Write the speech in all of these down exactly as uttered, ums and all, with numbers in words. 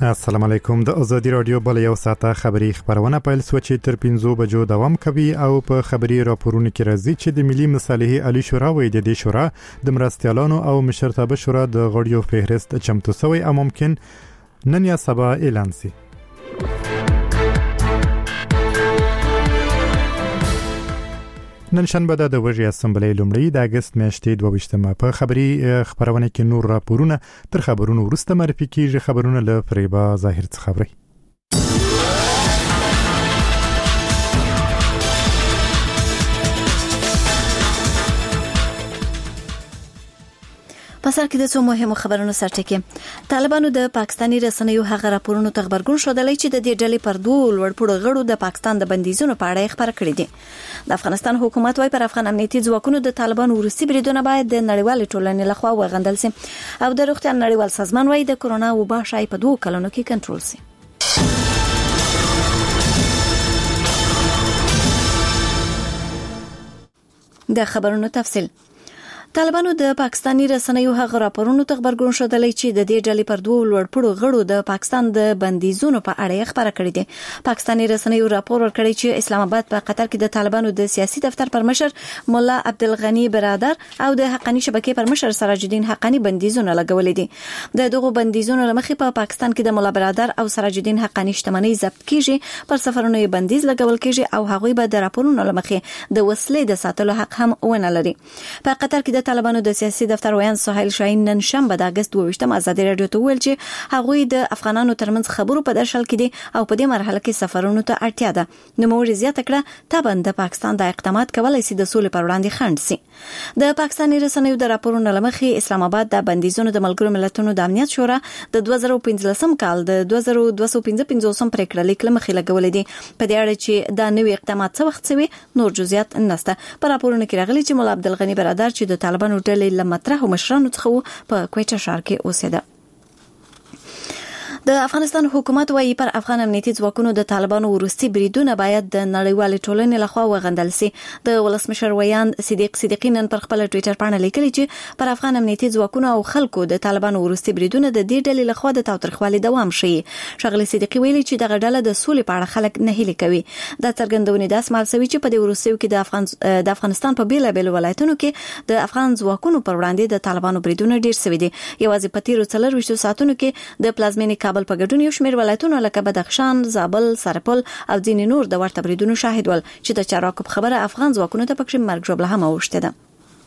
السلام علیکم. د ازادي رادیو بل یو ساعته خبری خبرونه پیل سو چې تر پنځو بجو دوام کوي او په خبري راپورونو کې راځي چې د ملي مصالحې عالی شورا وې د دې شورا د مرستيالانو او مشرتابه شورا د غړیو فهرست چمتو سوی او ممکن نن یا سبا اعلان شي. نن شنبه د وژې اسمبلی لومړی د اگست میاشتې دوه ویشتمه په خبري خبرونه کې نور راپورونه تر خبرونو وروسته معرفي کیږي. خبرونه له فریبا ظاهر څخه خبري. پسر کې د څو مهمو خبرونو سرټکی. طالبانو د پاکستاني رسنیو هغه راپورونو ته خبرګون شودلې چې د دې ډلې پر دوه لوړپوړو غړو د پاکستان د بندیزونو په اړه خبره کړې دي. د افغانستان حکومت وايي پر افغان امنیتي ځواکونو د طالبانو ورسي بریدونه باید د نړیوال ټولنې لخوا وغندل شي او د روغتیا نړیوال سازمان وايي د کورونا وبا شای په دوه کلونو کې کنټرول شي. د خبرونو تفصیل. طالبانو د پاکستاني رسنیو هغه راپورونو ته خبرګون شودلې چې د دې ډلې پر دوه لوړپوړو غړو د پاکستان د بندیزونو په اړه خبره کړې ده. پاکستاني رسنیو راپور ورکړی چې اسلام آباد په قطر کې د طالبانو د سیاسي دفتر پر مشر مولا عبدالغنی برادر او د حقانی شبکې پر مشر سراج الدین حقانی بندیزونه لګولې دي. د دغه بندیزونو لمخې په پا پاکستان کې د مولا برادر او سراج الدین حقانی شتمنۍ ضبط کیږي، پر سفرونو یې بندیز لګول کیږي او هغوی به د راپورونو لمخې د وسلې د ساتلو حق هم ونه لري. په قطر کې د طالبانو د سیاسي دفتر ویان سهیل شاهین نن شنبه د اگست دوه ویشتمه ازادي رادیو ته ویل چې هغوی د افغانانو ترمنځ خبرو په درشل کې دي او په دې مرحله کې سفرونو ته اړتیا ده. نو موري زیاته کړه طبعا د پاکستان د اقدامات کولای شي د سولې پر وړاندې خنډ شي. د پاکستاني رسنیو د راپورونو لمخې اسلام آباد د بندیزونو د ملګرو ملتونو د امنیت شورا د دوه زره پنځلسم کال د دوه زره دوه سوه پنځه پنځوسم پریکړه لیک لمخې لګولې دي. په دې اړه چې دا نوې اقدامات څه وخت شوي نور جزئیات نشته. په راپورونو کې راغلي چې مولا عبدالغنی برادر چې د طالبانو ډلې لمطرح او مشرانو څخه په کوټه ښار کې اوسېده. د افغانستان حکومت وايي پر افغان امنیتي ځواکونو د طالبانو ورستي بریدونه باید د نړیوال ټولنې لخوا وغندل شي. د ولسمشر ویان صدیق صدیقی نن پر خپل ټوئیټر باندې لیکلي چې پر افغان امنیتي ځواکونو او خلکو د طالبانو ورستي بریدونه د دې ډلې لخوا د تاوتریخوالي دوام شي. شغله صدیقی ویلي چې دغه ډله د سولې په اړه خلک نه هیله کوي. دا څرګندونه د اسمال سوي چې په دې ورستیو کې د افغان د افغانستان په بیل بیل ولایتونو کې د افغان ځواکونو پر وړاندې د طالبانو بریدونه ډیر شوي دي. یوازې په تیرو څلور ویشتو ساعتونو کې د پلازمینې کابل په ګډون یو شمېر ولایتونو لکه بدخشان، زابل، سرپل او ځینې نور د ورته بریدونو شاهد ول چې د چارواکو خبره افغان ځواکونو ته پکې مرګ ژوبله هم اوښته ده.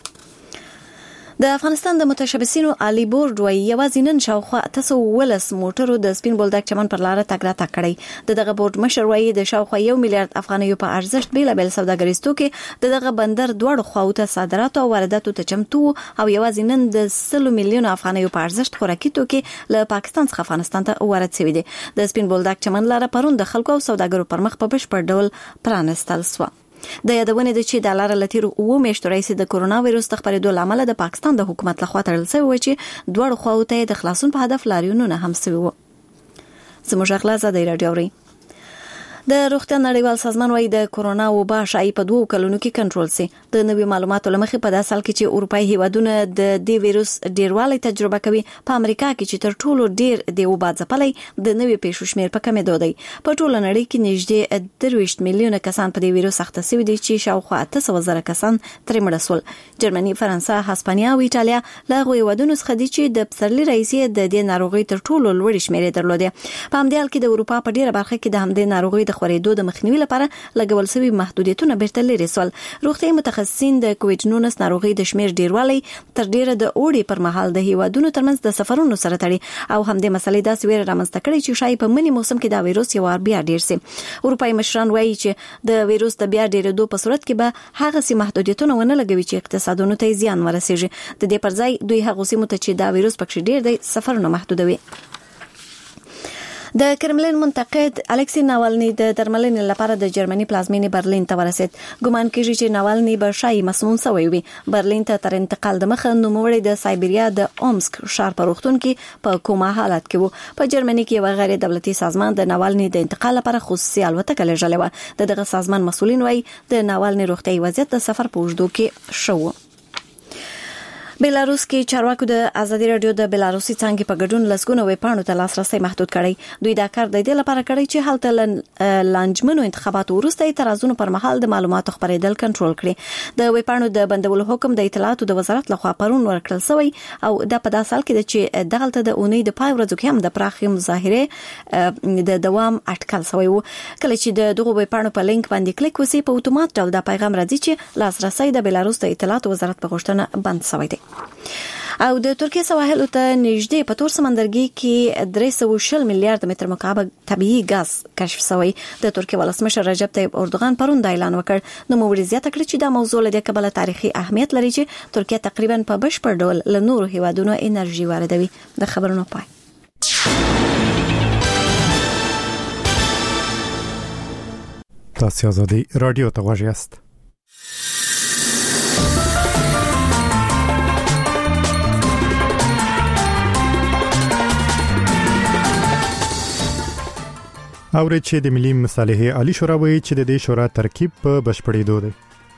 د افغانستان د متشبثینو عالی بورډ وايي یوازې نن شاوخوا تاسو ولس موټرو د سپین بولدک چمن پر لار تګ را تګ کړی. دغه بورډ مشر وايي د شاوخوا یو میلیارډ افغانیو په ارزښت بیل بیل سوداګریز توکي دغه بندر دواړو خواو ته صادرات او وارداتو ته چمتو او یوازې نن د سلو میلیون افغانیو په ارزښت خوراکي توکي له پاکستان څخه افغانستان ته وارد شوي دي. د سپین بولدک چمن لار پرون د خلکو او سوداګرو پر مخ په بشپړ ډول پرانستل شو. د یادونه دي چې د لار لتیرو او میشتو رئیس د کورونا وایروس خبرېدو لامل د پاکستان د حکومت لخوا تړل شوی و چې دوړ خواو ته د خلاصون په هدف لاریونونه هم شوی و. زموږ اخلاص د رادیو ری د روغتیا نړیوال سازمان وايي د کورونا وبا شای په دوه کلونو کې کنټرول شي. د نوې معلوماتو لمخې په داسې حال کې چې اروپאי هیوادونه د دې وایروس ډیروالی تجربه کوي، په امریکا کې چې تر ټولو ډیر د وبا ځپلې د نوې پیښو شمیر په کمې دوی په ټوله نړۍ کې نږدې درویشت میلیونه کسان په دې وایروس اخته شوي دي چې شاوخوا اته سوه زره کسان ترې مړه شول. جرمني، فرانسه، هسپانیا او ایټالیا له هغو هیوادونو څخه دي چې د پسرلي رئیس د دې ناروغۍ تر ټولو لوړې شمیرې درلودې. په همدې حال کې د اروپا په ډیره برخه کې د همدې ناروغۍ د خورېدو د مخنیوي لپاره لګول شوی محدودیتونه بیرته لري سول. روغتي متخصصین د کووډ نولس ناروغي د شمیر ډیروالی تر ډیره د اوړي پر مهال د هیوادونو ترمنځ د سفرونو سره تړي او هم د مسلې داسې ویره رامنځته کړي چې شای په منی موسم کې دا وایروس یو بیا ډیر سي. اروپאי مشران وایي چې د وایروس د بیا ډیرېدو په صورت کې به هغه سي محدودیتونه ونه لګوي چې اقتصادونو ته زیان ورسیږي. د دې پر ځای دوی هغه سیمو ته چې دا وایروس پکې ډیر دی سفرونه محدودوي. د کرملین منتقد الکسی ناوالني د درملنې لپاره د جرمني پلازمینې برلین ته ورسید. ګومان کیږي چې ناوالني به شای مسموم شوی وي. برلین ته تر انتقال د مخه نوموړی د سایبریا د اومسک ښار په روغتون کې په کومه حالت کې وو. په جرمني کې یو غیر دولتي سازمان د ناوالني د انتقال لپاره خصوصي الوتکه لېږلې و. دغه سازمان مسؤلین وایي د ناوالني روغتي وضعیت د سفر په اوږدو کې شو. بلاروس کې چارواکو د ازادي رادیو د بلاروسي څنګه په ګډون لسګونه ویبپاڼو ته لاسرسي محدود کړی. دوی دا کار د دې لپاره کړی چې هلته لانجمنو انتخاباتو وروسته اعتراضونو پر مهال د معلوماتو خبرېدل کنټرول کړي. د ویبپاڼو د بندولو حکم د اطلاعاتو د وزارت لخوا پرون ورکړل شوی او دا په داسې حال کې چې دغلته د اونۍ د پای ورځو کې هم د پراخي مظاهره د دوام اټکل شوی وو. کله چې د دغه ویبپاڼو په لینک باندې کلیک وسی په اتومات ډول دا پیغام راځي چې لاسرسي د بلاروس د اطلاعاتو وزارت په غوښتنه بند شوی دی. او د ترکیه سواحل ته نږدې په تور سمندرګي کې درې سوه او شل میلیارډ متر مکعب طبيعي غاز کشف شوی. د ترکیه ولسمشر رجب طيب اردوغان پرون دا اعلان وکړ. نو موري زیاته کړ چې دا موضوع له کبله تاریخي اهمیت لري چې ترکیه تقریبا په بشپړ ډول له نورو هیوادونو انرژي واردوي. د خبرونو پای. تاسو آزادی رادیو ته غوږ یاست. اورې چې د ملي مصالحې عالی شورا وایي چې د دې شورا ترکیب په بشپړېدو دی.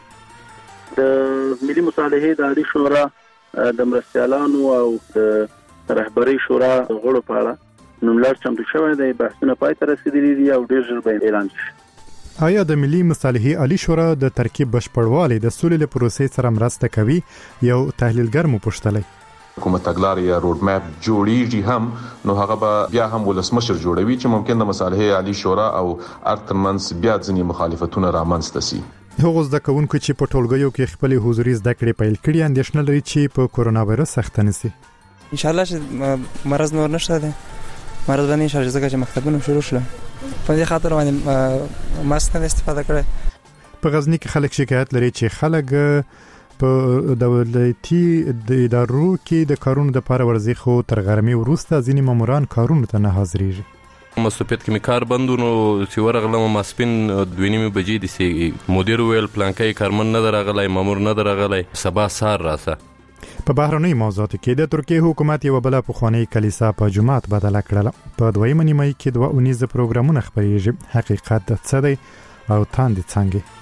د ملي مصالحې د عالی شورا د مرستیالانو او د رهبرۍ شورا غړو په اړه نوملړ چمتو شوی دی. بحثونه پای ته رسیدلي دي او ډېر ژر به اعلان شي. آیا د ملي مصالحې عالی شورا د ترکیب بشپړوالي د سولې له پروسې سره مرسته کوي؟ یو تحلیلګر مو پوښتلی. حکومت تګلارې یا روډ میپ جوړیږي هم نو هغه به بیا هم ولسمشر جوړوي چې ممکن د مصالحې عالی شورا او ارتمنس بیا ځینې مخالفتونه رامنځته سي. هغه زده کوونکو چې په ټولګیو کې خپل حضوري زده کړې پیل کړي اندېښنه لري چې په کورونا وایرس سخته نشي. ان شاء الله چې مرز نور نشته ده مرز باندې شارجه ځکه چې مکتبونه شروع شول په دې خاطر باندې ماسک نه استفاده کړي. په غزنی کې خلک شکایت لري چې خلک په دولتي د ادارو کې د کارونو د لپاره ورځي خو تر غرمې وروسته ځینې ماموران کارونو ته نه حاضرېږي. مسوپیت کې کار بندونو چې ورغلم ماسپین دوه نیمه بجې د سي مدیر ویل پلانکای کارمن نه درغلای مامور نه درغلای سبا سار راسه. په بهرنۍ موضوعاتو کې د ترکیه حکومت یو بل په خوانی کلیسا په جمعات بدله کړله. په دویمه نیمه کې دوه اونیزه پروګرامونه خبرېږي. حقیقت څه دی او تاندې څنګه؟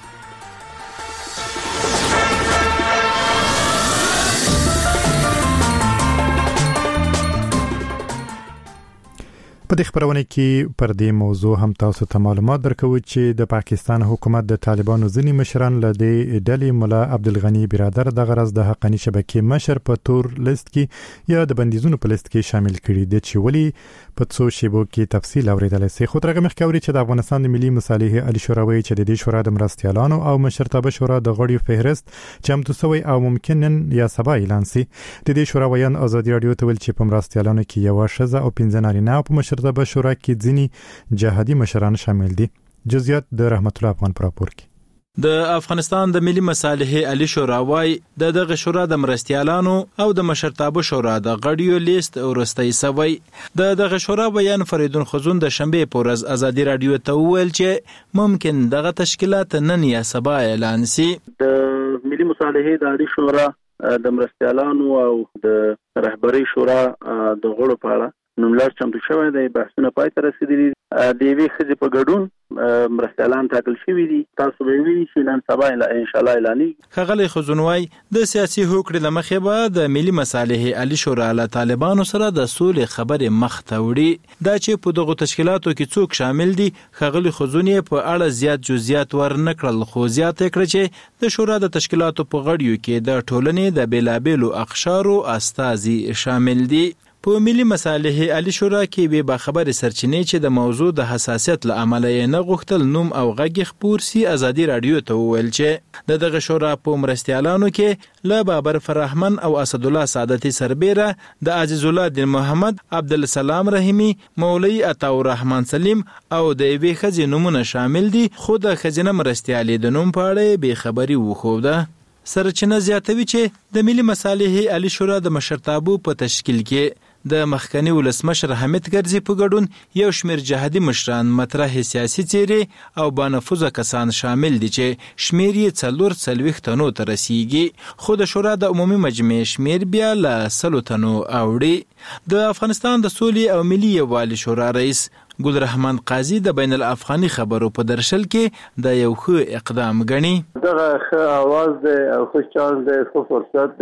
په دې خبرونه کې پر دې موضوع هم تاسو ته معلومات درکو چې د پاکستان حکومت د طالبانو ځینی مشران له دې ډلې مولا عبدالغنی برادر د غرض د حقانی شبکې مشر په تور لیست کې یا د بندیزونو په لیست کې شامل کړي دي چې ولی په څو شیبو کې تفصیل اوریدل سي. خو ترغه مخکوري چې د افغانستان د ملي مصالحې عالی شورا وایي چې د دې شورا د مرستیالانو او مشرتابه شورا د غړیو فهرست چمتو شوی او ممکن یا سبا اعلان سي. د دې شورا ویان ازادي رادیو ته ویل چې په مرستیالانو کې یو شزه او پنځه نارینه او په مشرتابه شورا کې ځینی جهادي مشران شامل دي. جزئیات د رحمت الله افغان پر راپور کې. د افغانستان د ملي مصالحې عالی شورا وايي د دغه شورا د مرستیالانو او د مشرتابه شورا د غړیو لیست ورستۍ سوی. د دغه شورا بیان فریدون خزون د شنبه په ورځ ازادي رادیو ته ویل چې ممکن دغه تشکیلات نن یا سبا اعلان سي. د ملي مصالحې د عالی شورا د مرستیالانو او د رهبرۍ شورا د غړو په اړه نوملړ چمتو شوی دی. بحثونه پای ته رسیدلي دي. د یوې ښځې په ګډون مرستیالان ټاکل شوي دي. تاسو به وینئ چې نن سبا ان شاء الله اعلانېږي. ښاغلی خزونوای د سیاسي هوکړې له مخې به د ملي مصالحې عالی شورا له طالبانو سره د سولې خبرې مخ ته وړي. دا چې په دغو تشکیلاتو کې څوک شامل دي ښاغلی خزون یې په اړه زیات جزئیات ورنه کړل، خو زیاته کړه چې د شورا د تشکیلاتو په غړیو کې د ټولنې د بېلابېلو اقشارو استازي شامل دي. په ملي مصالحې عالی شورا کې به باخبر سرچینې چې د موضوع د حساسیت له امله یې نه غوښتل نوم او غږ خپور سي. ازادي رادیو ته وویل چې د دغه شورا په مرستیالانو کې له بابر فرحمن او اسد الله سعادتي سربیره د عزیز الله دین محمد، عبدالسلام رحیمی، مولوی عطاء الرحمن سلیم او د یوې ښځې نومونه شامل دي، خو د ښځینه مرستیالې د نوم په اړه بې خبري وښوده. سرچینه زیاتوي چې د ملي مصالحې عالی شورا د مشرتابو په تشکیل کې د مخکنی ولسمشر حمید کرزي په ګډون یو شمېر جهادي مشران، مطرح سیاسي څیرې او بانفوذه کسان شامل دي چې شمېر یې څلور څلوېښت تنو ته رسیږي، خو د شورا د عمومي مجمع شمېر بیا له سلو تنو اوړي. د افغانستان د سولې او ملي یووالي شورا رئیس ګل رحمان قاضي د بین الافغاني خبرو په درشل کې د یو ښه اقدام ګڼي. دغه ښه اواز دی او ښه چانس دی، ښه فرصت دی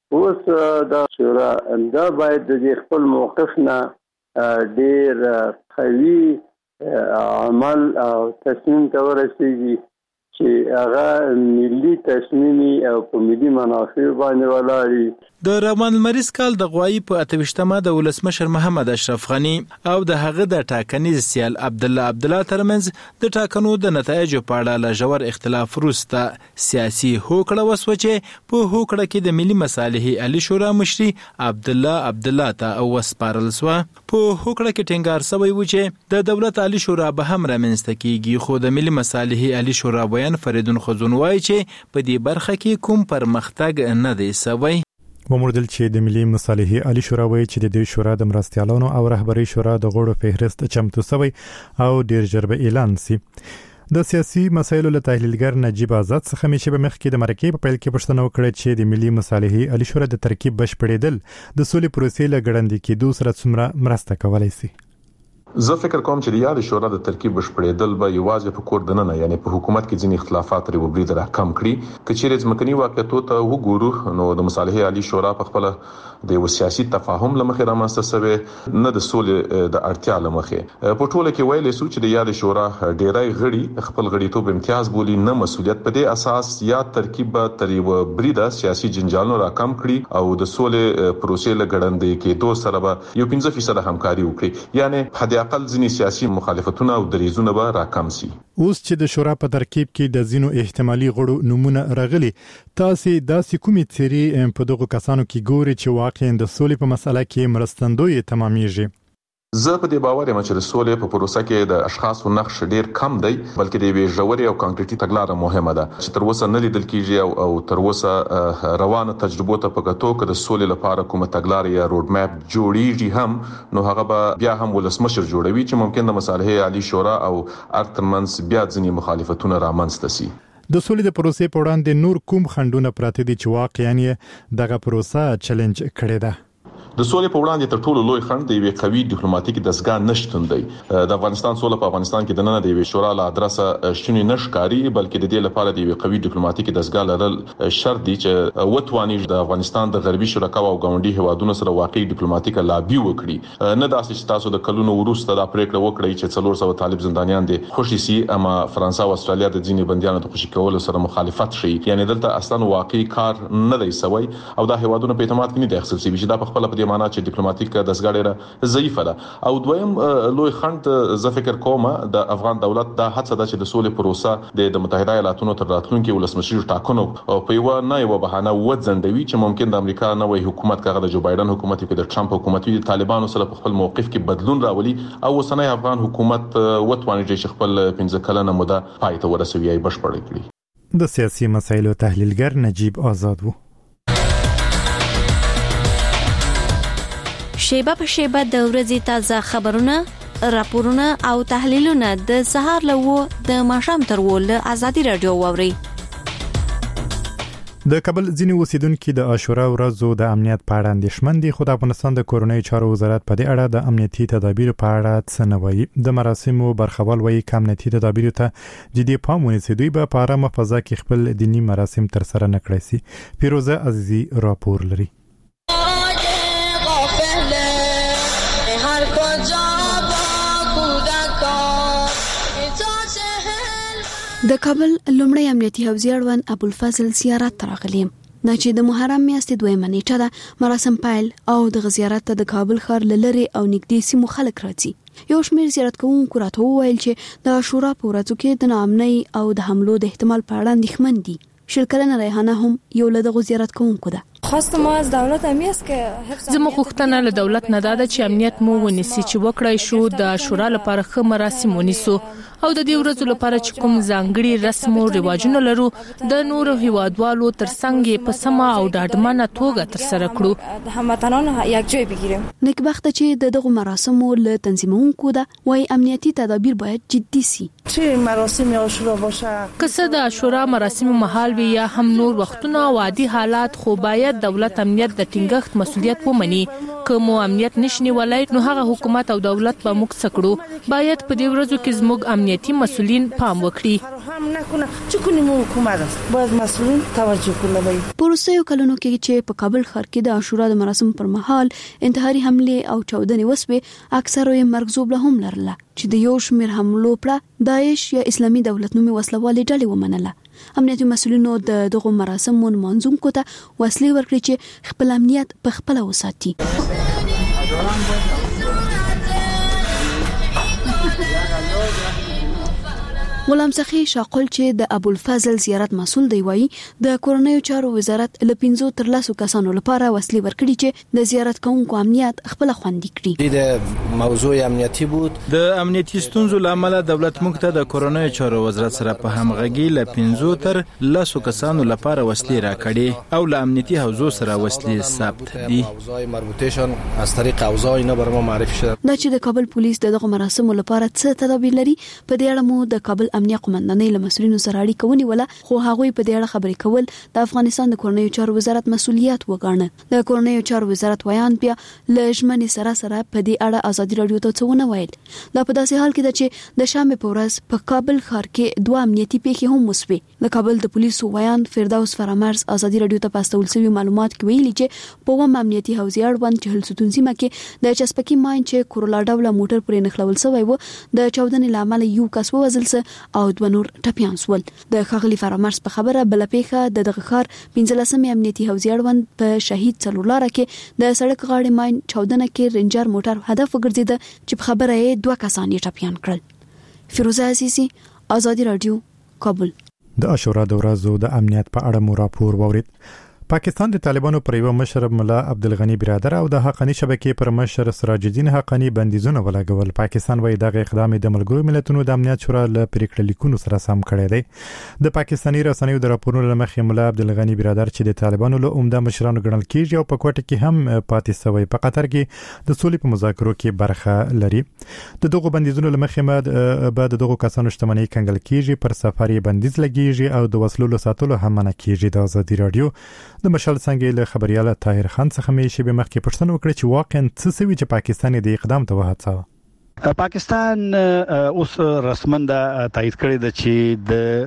اوس دا شورا دا باید د خپل موقف نه ډیر قوي عمل او تصمیم ته ورسیږي چې هغه ملي تصمیمي او په ملي منافع باندې ولاړ. د رحمان المریض کال د غوایي په اتوشتمه د ولسمشر محمد اشرف غنی او د هغه د ټاکنیز سیال عبد الله عبد الله ترمنځ د ټاکنو د نتایجو په اړه له ژور اختلاف وروسته سیاسي هوکړه وسوه چې په هوکړه کې د ملي مصالحې عالی شورا مشري عبد الله عبد الله ته وسپارل شو. په هوکړه کې ټینګار شوی و چې د دولت عالی شورا به هم رامنځته کیږي، خو د ملي مصالحې عالی شورا بیان فریدون خزون وایي چې په دې برخه کې کوم پرمختګ نه دی شوی. وموردل چې د ملي مصالحې عالی شورا وایي چې د دې شورا د مرستیالانو او رهبری شورا د غړو فهرست چمتو شوی او ډیر ژر به اعلان شي. د سیاسي مسایلو له تحلیلګر نجیب آزاد څخه مې چې به مخکې د مرکې په پیل کې پوښتنه وکړه چې د ملي مصالحې عالی شورا د ترکیب بشپړېدل د سولې پروسې له ګړندې کېدو سره څومره مرسته کولای شي. زه فکر کوم چې د یاد شورا د ترکیب بشپړېدل به یوازې په کور دننه یعنی په حکومت کې ځینې اختلافات لري او برید راکم کړي. کچېرې ځمکني واقعیتو ته وګورو نو د مصالحې عالی شورا په خپل د یو سیاسي تفاهم لمخې رامنځته شوی نه د سولې د اړتیا لمخې. په ټوله کې ویل شو چې د یاد شورا ډیری غړي خپل غړیتوب امتیاز بولي نه مسولیت. په دې اساس یا ترکیب به تر یو برید سیاسي جنجالونو راکم کړي او د سولې پروسې لګړندې کېدو سره به یو پنځه فیصد همکاري وکړي، یعنی حد اقل ځینې سیاسي مخالفتونه او دریزونه به راکم شي. اوس چې د شورا په ترکیب کې د ځینو احتمالي غړو نمونه راغلي، تاسو داسې کومې څیرې په دغه کسانو کې ګوري چې واقعا د سولې په مسله کې مرستندوی تمامېږي؟ زه په دې باور یم چې د سولې په پروسه کې د اشخاصو نقش ډیر کم دی، بلکې د یوې ژورې او کانکریټي تګلارې مهمه ده چې تر اوسه نه لیدل کیږي او, او تر اوسه روانه تجربو ته په کتو کې د سولې لپاره کومه تګلارې یا روډ میپ جوړیږي هم نو هغه به بیا هم ولسمشر جوړوي چې ممکن د مصالحې عالی شورا او ارتمنس بیا ځینې مخالفتونه رامنځته شي. د سولې د پروسې په وړاندې نور کوم خنډونه پراته دي چې واقعا دغه پروسه چیلنج کړې ده؟ د سولې په وړاندې تر ټولو لوی خنډ د یوې قوي ډیپلوماټیکي دستګاه نشټون دی. د افغانستان سوله په افغانستان کې د نن د یوې شورا له ادرسه شونې نشکاري، بلکې د دې لپاره د یوې قوي ډیپلوماټیکي دستګاه لرل شرط دی چې وټوانی د افغانستان د غربي شرکاو او ګاونډي هوادونو سره واقعي ډیپلوماټیکه لابي وکړي. نه داسې چې تاسو د کلونو وروسته دا پریکړه وکړئ چې څلور سوه طالب زندانیان دي خوشي سي اما فرانسا او استرالیا د ځینې بنديانو د خوشي کولو سره مخالفت شي، یعنی دلته اصلا واقعي کار نه دی سوی او دا هوادونو په اعتماد کې نه دی اخیستل شوی چې دا په خپل په دې معنی چې ډیپلوماټیک د دسګاډه ضعیفه ده. او دویم لوی خند زه فکر کوم د افغان دولت د هڅه ده چې د سولې پروسه د متحده ایالاتونو تر راتلونکي ولسمشر ټاکنو په یو نه یو بهانه وځندوي چې ممکن د امریکا نوې حکومت کغه د جو بایدن حکومت کې د ټرمپ حکومت د طالبانو سره په خپل موقف کې بدلون راولي او اوسنۍ افغان حکومت وټواني چې خپل پنځه کلنه موده پای ته ورسوي ای بشپړ کړي. د سیاسي مسایلو تحلیلګر نجیب آزاد وو. شیبه په شیبه د ورځې تازه خبرونه، راپورونه او تحلیلونه د سهار له و د ماښام تر و له ازادي رادیو واوري. د کابل ځینې اوسیدونکو د عاشورا ورځو د امنیت په اړه اندېښمن دي، خو د افغانستان د کورنۍ چارو وزارت په دې اړه د امنیتي تدابیر په اړه څه نه وایي. د مراسمو برخوال وایي چې امنیتي تدابیر ته جدي پام ونیسي، دوی به په آرامه فضا کې خپل دینی مراسم تر سره نه کړی شي. پیروزه عزیزي راپور لري. د کابل لومړی امنیتي حوزې اړوند ابوالفضل زیارت ته راغلی نه چې د محرم میاشتې دویمه نیټه ده. مراسم پیل او د زیارت ته د کابل ښار له لرې او نږدې سیمو خلک راځي. یو شمېر زیارت کوونکو راته وویل چې د عاشورا په ورځو کې د ناامنۍ او د حملو د احتمال په اړه اندېښمن دي. شلکلنه ریحانه هم یو له دغو زیارت کوونکو ده. خواست ما از دولت امنیت که زموږ غوښتنه له دولت نه ده چې امنیت مو ونیسي چې وکړای شو د عاشورا لپاره ښه مراسم ونیسو او د دې ورځو لپاره چې کوم ځانګړي رسم او رواجونه لرو د نورو هیوادوالو ترڅنګ په سمه او ډاډمنه توګه تر سره کړو، د هموطنانو یکجای بگیریم. نیکبخته چې د دغو مراسمو له تنظیمونکو ده وایي امنیتي تدابیر باید جدي سي. چې مراسم عاشورا باشه که څه د عاشورا مراسم مهال وي یا هم نور وختونه او عادي حالات، خو باید دولت امنیت د ټینګښت مسولیت ومني که مو امنیت نشنی ولای نو هغه حکومت او دولت به موږ سکړو باید په دې ورځو کې زموږ امنیتي مسولین پام وکړي هم نکنه چې کومه مو حکومت باید مسولین توجه وکړي. پروسه کلونو کې چې په کابل ښار کې د عاشورا د مراسم پر مهال انتحاري حمله او چاودنې وسوي اکثره یې مرګ له هم لرله چې د یو شمېر حملو پر داعش یا اسلامي دولت نومي وسلوالې ډلې ومنله. امنیتي مسؤلینو د دغه مراسمو منظومکو ته وسلې ورکړي چې خپل امنیت په خپل وساتي. غلام سخی شاقل چې د ابوالفضل زیارت مسول دی وایي د کورنیو چارو وزارت له پنځو تر لسو کسانو لپاره وسلې ورکړي چې د زیارت کوونکو امنیت خپل خوندي کړي. د موضوع امنیتي بود د امنیتي ستونزو لامل دولت موږ ته د کورنیو چارو وزارت سره په همغږي له پنځو تر لسو کسانو لپاره وسلې راکړي او له امنیتي حوزو سره وسلې ثبت دي. موضوع مربوطهشون از طریق اوضاع اینا بر ما معرفي شده. دا چې د کابل پولیس دغه مراسم لپاره څه تدابیر لري په دې اړه مو د کابل امنیه قومندانۍ له مسؤلینو سره اړیکه ونیوله خو هغه په دې اړه خبرې کول د افغانستان د کورنیو چارو وزارت مسؤلیت وګڼه. د کورنیو چارو وزارت ویان بیا له ژمنې سره سره په دې اړه ازادي رادیو ته څه ونه ویل. دا په داسې حال کې ده چې د شنبه په ورځ په کابل ښار کې دوه امنیتي پیښې هم وسوي. د کابل د پولیسو ویان فردوس فرامرز ازادي رادیو ته پاستول شوی معلومات کې ویلي چې په وم امنیتي حوزې اړوند چهل ستون سیمه کې د چسپکی ماین چې کورولا ډوله موټر پرې نخلول شوی و د چاودنې لامل یو کس ووژل او دوه نور ټپيان سول. د خغلی فرامرز په خبره بل پیښه د دغه ښار پنځلسمې امنیتي حوزې اړوند په شهید څلورلاره کې د سړک غاړې ماین چاودنه کې رنجر موټر هدف وګرځیده چې په خبره یې دوه کسان یې ټپيان کړل. فیروزه عزیزی، آزادی رادیو، کابل. د عاشورا د ورځو د امنیت په اړه مو راپور واورید. پاکستان د طالبانو پر یو مشر ملا عبدالغنی برادر او د حقانی شبکې پر مشر سراج الدین حقانی بندیزونه ولګول. پاکستان وايي دغه اقدام د ملګرو ملتونو د امنیت شورا له پریکړه لیکونو سره سم کړی دی. د پاکستاني رسنیو د راپورونو لمخې ملا عبدالغنی برادر چې د طالبانو له عمده مشرانو ګڼل کیږي او په کوټه کې هم پاتې شوی په قطر کې د سولې په مذاکرو کې برخه لري. د دغه بندیزونو لمخې بعد دغه کسانو شتمنۍ کنګل کیږي، پر سفر بندیز لګیږي او د وسلو له ساتلو هم منع کیږي. د آزادي رادیو د مشال څنګه له خبريال طاهر خان څخه مې شی به مخکې پښتنه وکړه چې واقعا څه سوي چې پاکستان د اقدام ته وهڅاوه. پاکستان اوس رسماً دا تایید کړی دی چې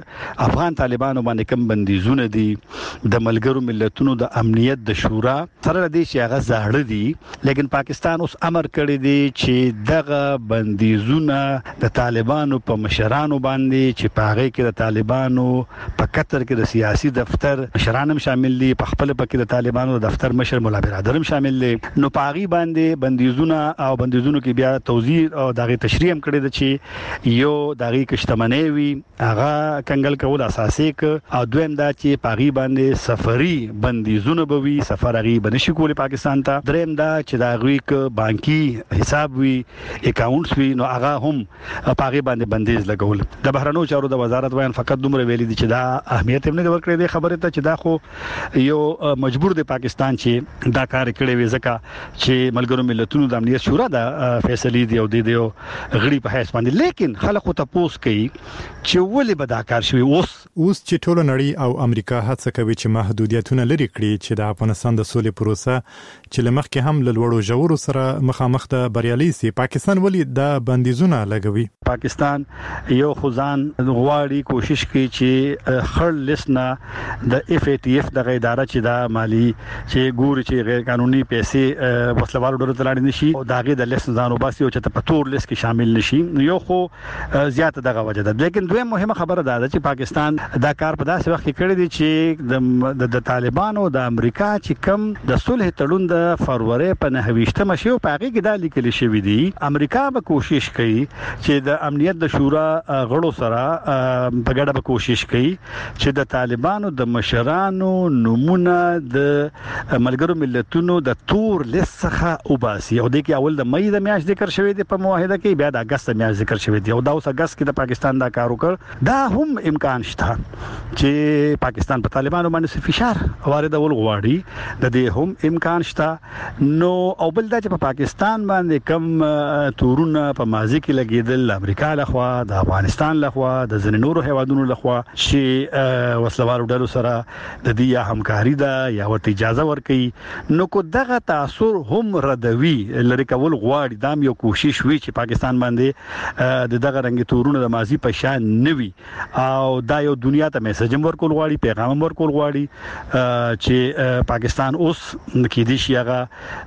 د افغان طالبانو باندې کوم بندیزونه دي د ملګرو ملتونو د امنیت د شورا سره د شي هغه زاړه دي، لیکن پاکستان اوس امر کړی دی چې دغه بندیزونه د طالبانو په مشرانو باندې چې پاغه کې د طالبانو په قطر کې د سیاسي دفتر مشران هم شامل دي، په خپل پکې د طالبانو د دفتر مشر مولا برادر هم شامل دي، نو پاغي باندې بندیزونه او بندیزونو کې بیا توضیح او دغه تشریح هم کړی د چې یو دغه کشتمنۍ وی هغه کنګل کول اساسي ک او دویم دا چې پاغي باندې سفري بندیزونه به وي، سفر غي بنشي کول پاکستان ته، دریم دا چې دا غوي ک بانکي حساب وي، اکاونټس وي، نو هغه هم پاغي باندې بندیز لګول. د بهرنیو چارو د وزارت وایي فقط دومره ویلي دي چې دا اهمیت هم نه ورکړي دی خبره ته چې دا خو یو مجبور دی پاکستان چې دا کار کړی وي ځکه چې ملګرو ملتونو د امنیت شورا د فیصلې دی او د دیو غړي په حساب باندې، لیکن خلک ته پوس کوي چې ولې به دا کار شوی. اوس اوس چې ټول نړۍ او امریکا هڅه کوي چې محدودیتونه لري کړي چې د افغانستان د سولې پروسه چې لمخکې هم له لوړو ژورو سره مخامخ ته بریالي سي، پاکستان ولې دا بندیزونه لګوي؟ پاکستان یو خزان غواړي کوشش کوي چې خړ لسنه د اف ای ټی اف د اداره چې دا مالی چې ګوري چې غیر قانوني پیسې وسلوالو ډېر تلاړي نشي او داغه د لسن ځانو باسي او چې په تور لیست کې شامل نشي، یو خو زیاته دغه وجه ده. لیکن دوی مهمه خبره ده چې پاکستان دا کار په داسې وخت کې کړی دی چې د د طالبانو د امریکا چې کم د صلح تړون د فروری په نهويشتمه شو په هغه کې دا لیکل شوی دی امریکا به کوشش کوي چې د امنیت د شورا غړو سره په ګډه به کوشش کوي چې د طالبانو د مشرانو نمونه د ملګرو ملتونو د تور لیست څخه وباسي. او د کې اول د مې د میاشتې ذکر شوی دی په معاهده کې بیا د اگست میاشت ذکر شوی دی او دا اوس اگست کې د پاکستان دا کار وکړ دا هم امکان شته چې پاکستان په طالبانو باندې فشار وارد ول غواړي د دې هم امکان شته نو او بل دا چې په پاکستان باندې کم تورونه په ماضي کې لګیدل امریکا لخوا د افغانستان لخوا د ځینو نورو هیوادونو لخوا چې وسلوالو ډلو سره د دې همکاري ده یا ورته اجازه ورکړي نو کو دغه تاثیر هم ردوي لری کول غواړي دا یو کوشش وی چې پاکستان باندې د دغه رنګ تورونه د ماضي په شان نوي او دا یو دنیا ته میسج ورکول غواړي پیغام ورکول غواړي چې پاکستان اوس کې دي شي هغه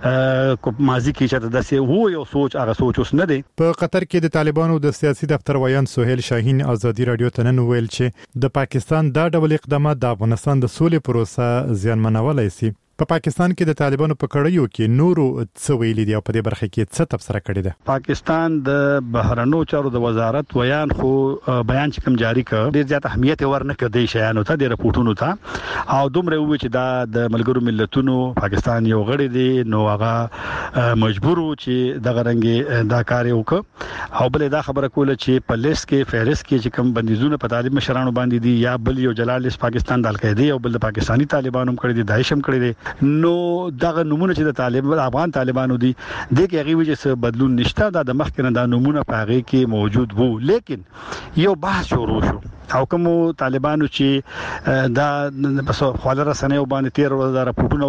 ماضي کې چې د سه وو یو سوچ هغه سوچ اوس نه دی. په قطر کې د طالبانو د سیاسي دفتر ویان سہیل شاهین ازادي رادیو ته نن ویل چې د پاکستان دا ډول اقدامات د افغانستان د سولې پروسه زیانمنولای شي. په پا پاکستان کې د طالبانو په کړیو کې نورو څه ویلي دي او په دې برخه کې څه تبصره کړې ده. پاکستان د بهرنیو چارو د وزارت ویان خو بیان چې کوم جاری کړ ډیر زیات اهمیت ورنه کړی شیانو ته د رپورټونو ته او دومره وی چې دا د ملګرو ملتونو پاکستان یو غړی دی نو هغه مجبور و چې دغه رنګ دا کار وکړي او بل دا خبره کوله چې په لیست کې فهرست کې چې کوم بندیزونه په طالب مشرانو باندې دي یا بل یو جلال پاکستان د القاعده او بل د پاکستانی طالبانو کړی دي داعش هم کړی دي نو دغه نمونه چې د طالب افغان طالبانو دي د کې هغه وجه څه بدلون نشته دا د مخکنه د نمونه په هغه کې موجود وو لیکن یو بحث شروع شو او کوم طالبانو چې دا پس خواله رسنۍ باندې تیر ورځ دا راپورټونه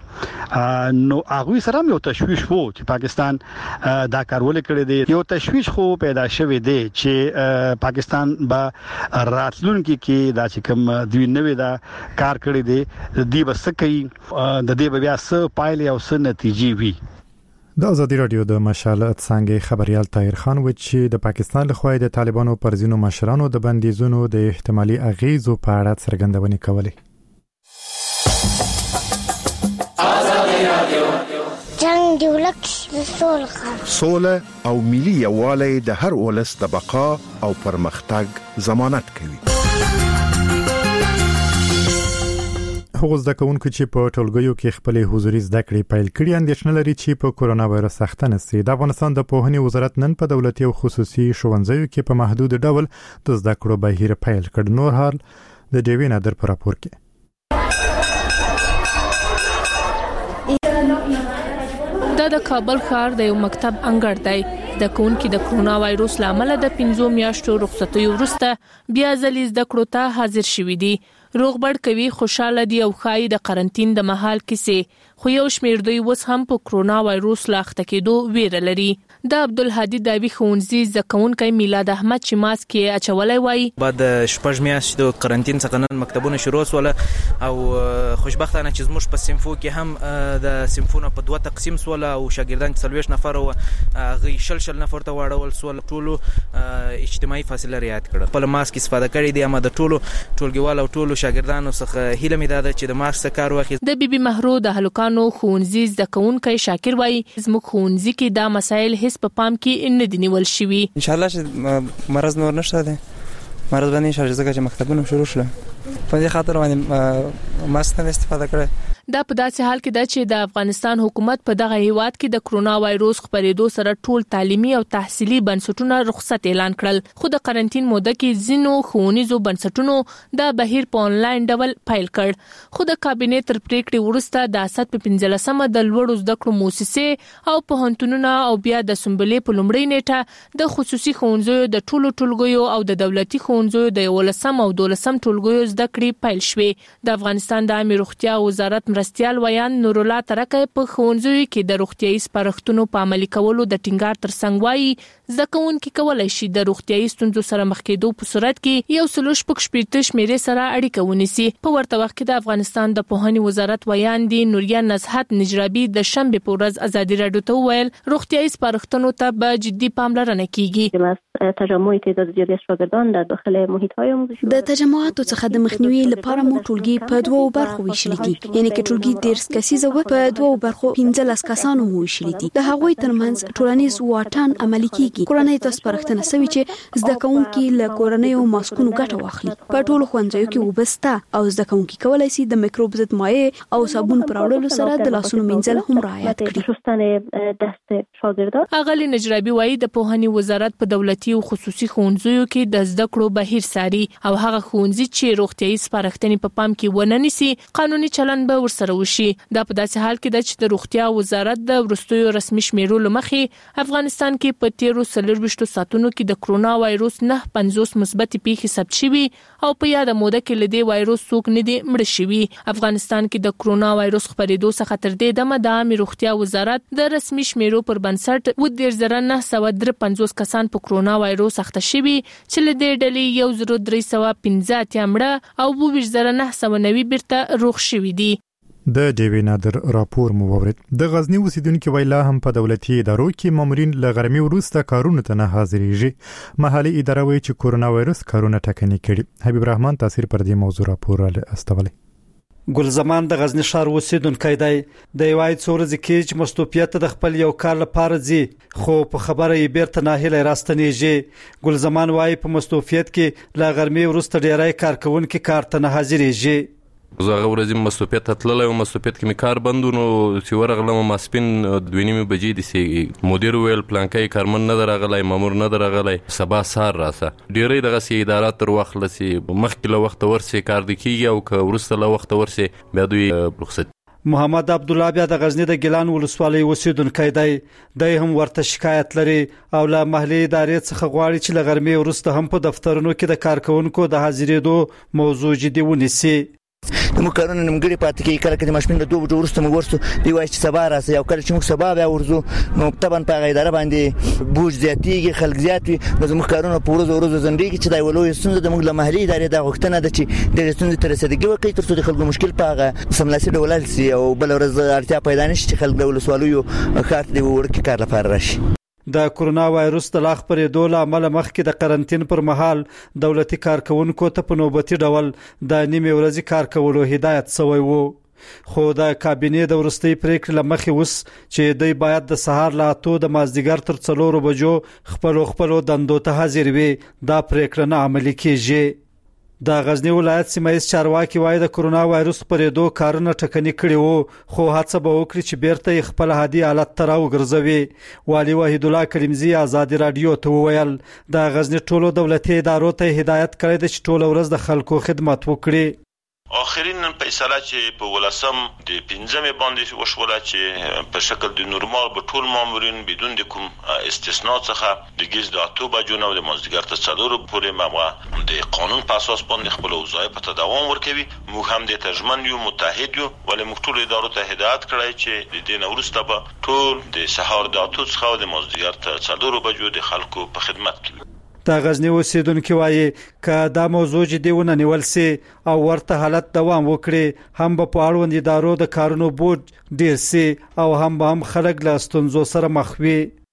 وکتل نو هغه سره یو تشویش وو چې پاکستان دا کارول کړی دی یو تشویش خو پیدا شوی دی چې پاکستان با راتلونکي کې دا چې کوم دوی نوې دا کار کړی دی دی بس کوي د دې بیا څه پایلې او څه نتیجې وي. د ازادي رادیو د مشال څنګه خبريال طاهر خان و چې د پاکستان له خوا د طالبانو پر ځینو مشرانو د بندیزونو د احتمالي اغیزو په اړه څرګندونې کولې. ازادي رادیو جنگ دی ولک سوله سوله او ملي یووالی د هر ولس د بقا او پرمختګ ضمانت کوي. هغه زده کوونکو چې په ټولګیو کې خپل حضوري زده کړې پیل کړي اندېښنه لري چې په کورونا وایرس اخته نشي. د افغانستان د پوهنې وزارت نن په دولتي او خصوصي ښوونځیو کې په محدود ډول د زده کړو بهیر پیل کړ. نور حال د ډیوین ادر پر راپور کې دا د کابل ښار د یو مکتب انګړ دی. د کونکي د کرونا وایروس لامل د پنځو میاشتو رخصتۍ وروسته بیا ځلې زده کړو ته حاضر شوي دي. روغبړ کوي خوشاله دي او خای د قرنټین د محل کیسه خو یو شمیر دوی وس هم په کرونا وایروس لاخته کېدو ویره لري. د عبدالهادي داوی ښوونځي زکونکي میلاد احمد چې ماسک یې اچولای وای بعد شپږ میاشتې د قرنټین څخه نن مکتبونه شروع شول او خوشبختانه چې زموږ په سیمفو کې هم د سیمفونو په دوه تقسیم شول او شاګردان څلوېښت نفر او غي شل شل نفر ته واړول شول. ټولو اجتماعي فاصله رعایت کړه. خپل ماسک استفاده کړی دی اما د ټولو ټولګیوالو او ټولو شاګردانو څخه هیله مې ده چې د ماسک کار واخلي. د بیبي محرو د هلکانو ښوونځي زکونکي شاکر وای زموږ ښوونځي کې دا مسایل هیڅ په پام کې نه دي نیول شوي. ان شاء الله چې مرز نور نشته ده مرز باندې شارجه ځکه چې مکتبونه شروع شول په دې خاطر باندې ماسک نه استفاده کړه. دا په داسې حال کې ده چې د افغانستان حکومت په دغه هیواد کې د کرونا وایروس خپرېدو سره ټول تعلیمي او تحصیلي بنسټونه رخصت اعلان کړل. خو د قرنټین موده کې ځینو ښوونیزو بنسټونو د بهیر په انلاین ډول پیل کړ. خو د کابینې تر پریکړې وروسته د اسد په پنځلسمه د لوړو زده کړو مؤسسې او پوهنتونونه او بیا د سمبلې په لومړۍ نیټه د خصوصي ښوونځیو د ټولو ټولګیو او د دولتي ښوونځیو د یولسم او دولسم ټولګیو زده کړې پیل شوې. د افغانستان د عامه روغتیا وزارت مرستيال ویان نور الله ترکه په ښوونځیو کې د روغتيایي سپارښتنو په عملي کولو د ټینګار ترڅنګ وایي ځکهونکي کولای شي د روغتيایي ستونزو سره مخ کېدو په صورت کې یو سلوش پک شپږ شمیرې سره اړیکه ونیسي. په ورته وخت کې د افغانستان د پوهنې وزارت ویان دي نوریا نزهت نجرابي د شنبه په ورځ ازادي راډیو ته ویل روغتيایي سپارښتنو ته به جدي پاملرنه کیږي. تجمع تعداد زیاتې شاګردان در داخل محیط‌های آموزشی د تجمعاتو څخه د مخنیوي لپاره مو ټولګي په دوو برخو ویشل دي یعنی کې ټولګي دیرش کسیزه و په دوو برخو پنځلس کسانو وشلي دي. د هغوی ترمنځ ټولنیز واټن عملي کیږي. کورنۍ ته سپارښتنه شوې چې زده کوونکي له کورنۍ او ماسکونو ګټه واخلي. په ټولو ښوونځیو کې وبسته او زده کوونکي کولای شي د میکروب ضد مایع او صابون پر وړلو سره د لاسونو مینځل هم رعایت کړي. اغلی نجرابي وایي د پوهنې وزارت په دولتي او خصوصي ښوونځیو کې د زده کړو بهیر ساري او هغه ښوونځي چې روغتيایي سپارښتنې په پام کې ونه نیسي قانوني چلند به ورسره وشي. دا په داسې حال کې ده چې د روغتیا وزارت د وروستیو رسمي شمیرو لمخې افغانستان کې په تیرو څلورویشتو ساعتونو کې د کرونا وایروس نه پنځوس مثبت پیښې ثبت شوي او په یاده موده کې لدی وایروس څوک نه دي مړ شوي. افغانستان کې د کرونا وایروس خپرېدو څخه تر دې دمه د عامه روغتیا وزارت د رسمي شمیرو پر بنسټ و د زر نه سوه درې پنځوس کسان په کرونا وایروس اخته شوي چې لدی ډلې یو زر درې سوه پنځه اتیا مړه او اووه زره نه سوه نوي بیرته روغ شوي دي. د ډیوی نادر راپور مو وورید. د غزنی اوسیدونکو ویلا هم په دولتي ادارو کې مامورین له غرمې وروسته کارونه ته نه حاضرېږي. محلي اداره وایي چې کورونا وایروس کارونه ټکني کړي. حبیب رحمان تاثیر پر دې موضوع راپور استولی. ګلزمان د غزنی ښار اوسیدونکی دی. د یوای څورځ کې چې مستوفیت د خپل یو کار لپاره ځي خو په خبره یې بیرته ناهیله راستنیږي. ګلزمان وایي په مستوفیت کې له غرمې وروسته ډیری کارکونکو کار ته نه حاضرېږي. زه هغه ورځ مستوفیت تللی وم، مستوفیت کې مې کار بند و، نو چې ورغلم ماسپین دوه نیمې بجې داسې مدیر وویل پلانکی کارمن نه دی راغلی، مامور نه دی راغلی، سبا سهار راسه. ډېری دغسې ادارات تر واخله چې مخکې له وخته ورسې کار دې کېږي او که وروسته له وخته ورسې بیا دوی رخصت. محمد عبدالله بیا د غزنی د ګیلان ولسوالۍ اوسیدونکی دی. دی هم ورته شکایت لري او له محلي ادارې څخه غواړي چې له غرمې وروسته هم په دفترونو کې د کارکونکو د حاضرېدو موضوع جدي ونیسي. موږ کارونه نیمګړي پاتې کېږي. کله چې ماشین د دوه بجو وروسته موږ ورسو دی وایي چې سبا راسئ او کله چې موږ سبا بیا ورځو نو طبعا په هغه اداره باندې بوج زیاتېږي، خلک زیات وي، نو زموږ کارونه په ورځو ورځو ځنډېږي چې دا یوه لویه ستونزه د موږ له محلي ادارې دا غوښتنه ده چې دغې ستونزې ته رسېدګي وکړي تر څو د خلکو مشکل په هغه سملاسي ډول حل شي او بله ورځ اړتیا پیدا نه شي چې خلک د ولسوالیو ښار ته د وړکي کار لپاره راشي. د کرونا وایروس د لا خپرېدو له امله مخکې د قرنطین پر مهال دولتي کارکونکو ته په نوبتي ډول د نیمې ورځې کار کولو هدایت شوی و. خو د کابینې د وروستۍ پریکړې له مخې اوس چې دوی باید د سهار له اتو د مازدیګر تر څلورو بجو خپلو خپلو دندو ته حاضر وي، دا پریکړه نه عملي کېږي. د غزنی ولایت سیمایي چارواکي وایي د کرونا وایروس خپرېدو کارونه ټکني کړي وو خو هڅه به وکړي چې بیرته خپل عادي حالت ته راوګرځوي. والي وحید الله کریمزی آزادي رادیو ته وویل د غزنی ټولو دولتي ادارو ته هدایت کړی دی چې ټول ورځ د خلکو خدمت وکړي. آخرین فیصله چې په ولسم د پنځمې باندې وشوله چې په شکل د نورمال به ټول مامورین بدون د کوم استثناء څخه د ګیز د اتو بجو نه د مازدیګر تر څلورو پورې مامور د قانون په اساس باندې خپل وظایف ته دوام ورکوي. موږ هم د تجمن یو متحد یو ولې موږ ټول ادارو ته هدایت کړی چې د دې نه وروسته به ټول د سهار د اتو څخه د مازدیګر تر څلورو بجو د خلکو په خدمت کې وي. د غزنی اوسیدونکو وایي که دا موضوع جدي ونه نیول سي او ورته حالت دوام وکړي هم به په اړوند ادارو د کارونو بوج ډیر سي او هم به هم خلک له ستونزو سره مخ وي.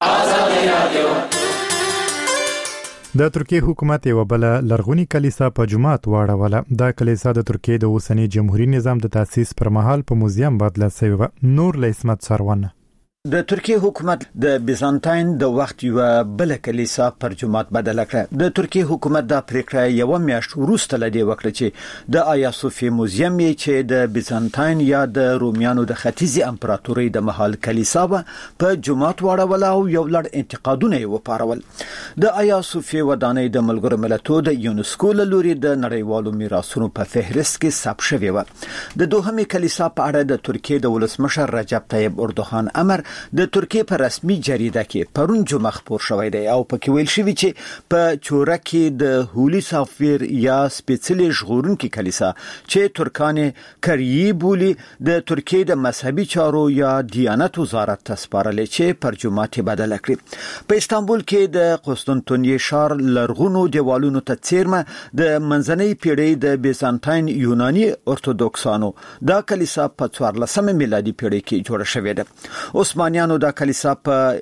د ترکیه حکومت یو بل لرغونی کلیسا په جمعات واړوله. دا کلیسا د ترکیه د اوسنی جمهوریت نظام د تاسیس پر مهال په موزیم بدله شوی و. نور له اسمت سروانه د ترکیه حکومت د بیزانتاین د وخت یو بل کلیسا پر جمعات بدل کړ. د ترکیه حکومت د پریکړه یو میاشت وروسته لدی وکړه چې د آیا صوفي موزیم چې د بیزانتاین یا د رومیانو د ختیځي امپراتورۍ د مهال کلیسا په جمعات واړول او یو لړ انتقادونه یې وپارول. د آیا صوفي ودانۍ د ملګرو ملتونو د یونسکو له لوري د نړیوالو میراثونو په فهرست کې ثبت شوی و. د دوهمې کلیسا په اړه د ترکیه د ولسمشر رجب طیب اردوغان امر د ترکیه په رسمي جریده کې پرون جمعه خبر شوی دی او پکې ویل شوی چې په چوره کې د هولي سافیر یا سپیڅلي ژغورونکي کلیسا چې ترکانې کریي بولی د ترکیه د مذهبي چارو یا دیانت وزارت ته سپارلې چې پر جمعه ته بدل کړي. په استانبول کې د قسطنطنیه ښار لرغونو دیوالونو ته څیرمه د منځنۍ پیړۍ د بیزانتاین یوناني ارتودوکسانو دا کلیسا په څوارلسمه میلادي پیړۍ کې جوړه شوې ده. عثمانیانو دا کلیسا په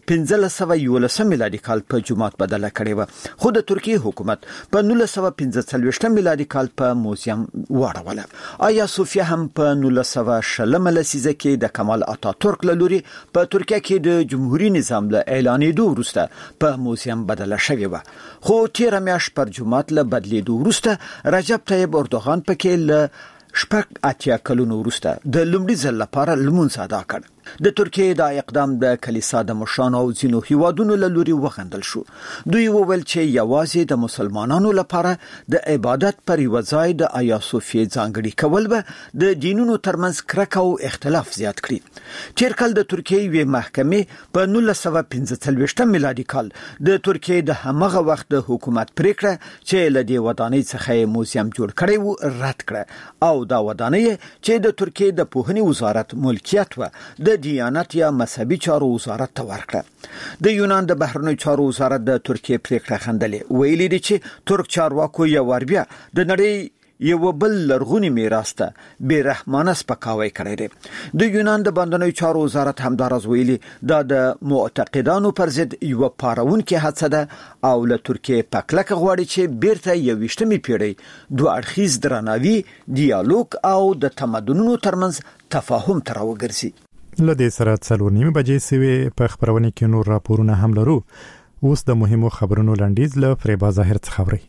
پنځه سوه یولسم میلادي کال په جمعات بدله کړې و، خو د ترکیه حکومت په نولس سوه پنځه څلوېښتم میلادي کال په موزیم واړوله. آیا صوفیا هم په نولس سوه شلمه لسیزه کې د کمال اتاتورک له لوري په ترکیه کې د جمهوریت نظام له اعلانېدو وروسته په موزیم بدله شوې و، خو تیره میاشت پر جمعات له بدلېدو وروسته رجب طیب اردوغان پکې له شپږ اتیا کلونو وروسته د لومړي ځل لپاره لمونځ ادا کړ. د ترکیه دا اقدام د کلیسا د مشرانو او ځینو هیوادونو له لوري وغندل شو. دوی وویل چې یوازې د مسلمانانو لپاره د عبادت پر یو ځای د آیا صوفیه ځانګړي کول به د دینونو ترمنځ کرکه او اختلاف زیات کړي. تیر کال د ترکیه یوې محکمې په نولس سوه پنځه څلوېښتم میلادي کال د ترکیه د همغه وخت د حکومت پریکړه چې له دې ودانۍ څخه موزیم جوړ کړی و رد کړه، او دا ودانۍ چې د ترکیه د پوهنې وزارت ملکیت و د دیانت یا مذهبي چارو وزارت ته ورکړه. د یونان د بهرنیو چارو وزارت د ترکیه پریکړه خندلې، ویلي دي چې ترک چارواکو یو ور بیا د نړۍ یو بل لرغونی میراث ته بې رحمانه سپکاوی کړی دی. د یونان د باندنیو چارو وزارت همدارز ویلي دا د معتقدانو پر ضد یو پارونکې هڅه ده او له ترکیه په کلکه غواړي چې بیرته یوویشتمې پیړۍ دوه اړخیز درناوي، ډیالوګ او د تمدنونو ترمنځ تفاهم ته راوګرځي. لدې سره څلور نیمه بجې سوي په خبرونه کې نور راپورونه هم لرو. اوس د مهمو خبرونو لنډیز له فریبا ظاهر څخه خبري.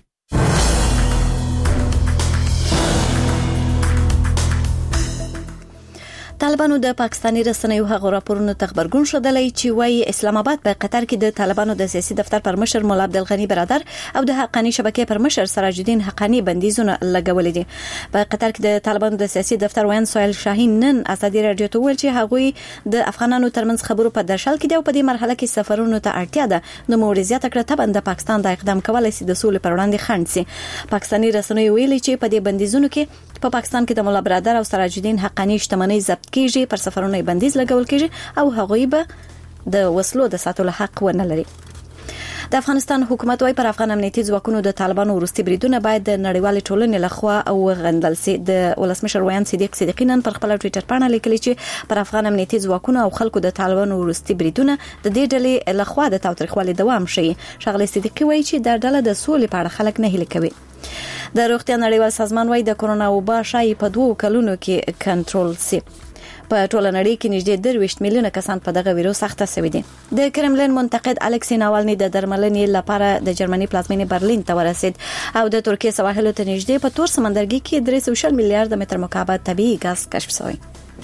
طالبانو د پاکستاني رسنیو هغه راپورونو ته خبرګون شودلای چې وايي اسلام آباد په قطر کې د طالبانو د سیاسي دفتر پر مشر مولا عبدالغنی برادر او د حقانی شبکې پر مشر سراج الدین حقانی بندیزونه لګولې دي. په قطر کې د طالبانو د سیاسي دفتر وین سویل شاهین نن ازادي رادیو ته ویل چې هغوی د افغانانو ترمنځ خبرو په درشل کې دی او په دې مرحله کې سفرونو ته اړتیا ده نو مورزیات کړه ته بند پاکستان د اقدام کولای شي د سولې پر وړاندې خنډ سي. پاکستاني رسنیو ویلي چې په دې بندیزونو کې په پاکستان کې د مولا برادر او سراج الدین حقانی شتمنۍ ضبط کیږي، پر سفرونو بندیز لګول کیږي او هغوی به د وسلو د ساتلو حق ونه لري. د افغانستان حکومت وايي پر افغان امنیتي ځواکونو د طالبانو وروستي بریدونه باید د نړیوال ټولنې لخوا او غندل سي. د ولسمشر ویان صدیق صدیقی نن پر خپل ټوئیټر باندې لیکلي چې پر افغان امنیتي ځواکونو او خلکو د طالبانو وروستي بریدونه د دې ډلې لخوا د تاوتریخوالي دوام شي. ښاغلي صدیقی وايي چې د ډله د سولې په اړه خلک نه هیله کوي. د روغتیا نړیوال سازمان وايي د کورونا وبا شایي په دوه کلونو کې کنټرول سي. په ټوله نړۍ کې نږدې درویشت میلیونه کسان په دغه ویروس اخته شوي دي. د کرملین منتقد الکسی ناوالني د درملنې لپاره د جرمني پلازمینې برلین ته ورسید او د ترکیه سواحلو ته نږدې په تور سمندرګي کې درې سوه میلیارډ متر مکعب طبيعي غاز کشف شوی.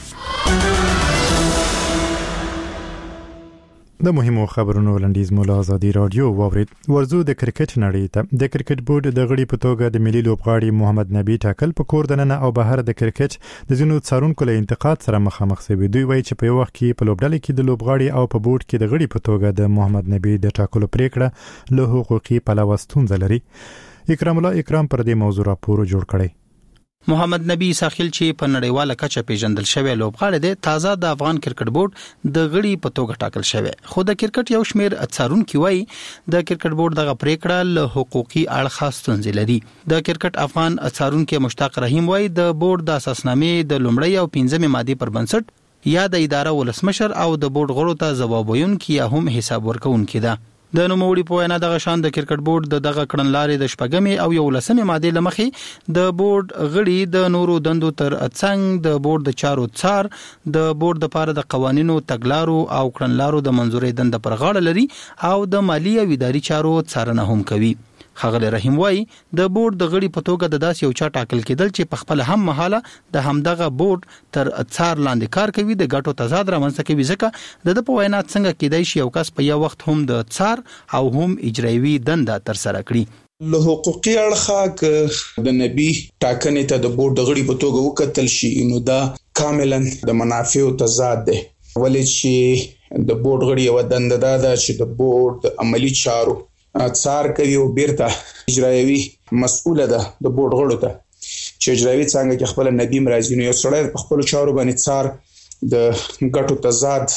د مهمو خبرونو لنډیز مولا ازادي رادیو واورید. ورزو د کرکټ نړۍ ته د کرکټ بورډ د غړي په توګه د ملي لوبغاړي محمد نبی ټاکل په کور دننه او بهر د کرکټ د ځینو څارونکو له انتقاد سره مخامخ شوی. دوی وایي چې په یو وخت کې په لوبډلې کې د لوبغاړي او په بورډ کې د غړي په توګه د محمد نبی د ټاکلو پریکړه له حقوقي پلوه ستونزه لري. اکرام الله اکرام پر دې موضوع راپور جوړ کړی. محمد نبی ساحل چې په نړیواله کچه پیژندل شوی لوبغاړی دی تازه د افغان کرکټ بورډ د غړي په توګه ټاکل شوی. خو د کرکټ یو شمیر څارونکو وایي د کرکټ بورډ دغه پریکړه له حقوقي اړخه ستونزې لري. د کرکټ افغان څارونکو مشتاق رحیم وایي د بورډ د اساسنامې د لومړی او پنځمې ماده پر بنسټ یا د اداره ولسمشر او د بورډ غړو ته ځواب ویونکي یا هم حساب ورکوونکي ده. د نوموړي په وینا دغه شان د کرکټ بورډ د دغه کړنلارې د شپږمې او یولسمې ماده لمخې د بورډ غړي د نورو دندو تر څنګ د بورډ د چارو څار د بورډ د پاره د قوانینو تګلارو او کړنلارو د منځوري دند پر غاړه لري او د مالی او اداري چارو څارنه هم کوي. خغل رحیم وای د بورډ د غړي په توګه د داس یو چا ټاکل کېدل چې په خپل هم مهاله د همدغه بورډ تر څار لاندې کار کوي د ګټو تضاد رامنځته کوي ځکه د په وینا څنګه کېدای شي یو کس په یو وخت هم د څار او هم اجرایوي دنده تر سره کړي. له حقوقي اړخه د نبی ټاکنې ته د بورډ د غړي په توګه وکتل شي نو دا کاملا د منافعو تضاد ده. ولې چې د بورډ غړي یو دنده ده چې د بورډ عملی چارو څار کوي او بیرته اجرایوي مسؤله ده د بورډ غړو ته چې اجرایوي څنګه کې خپل نبی مرزي نو یو سړی په خپل چارو باندې څار د ګټو تضاد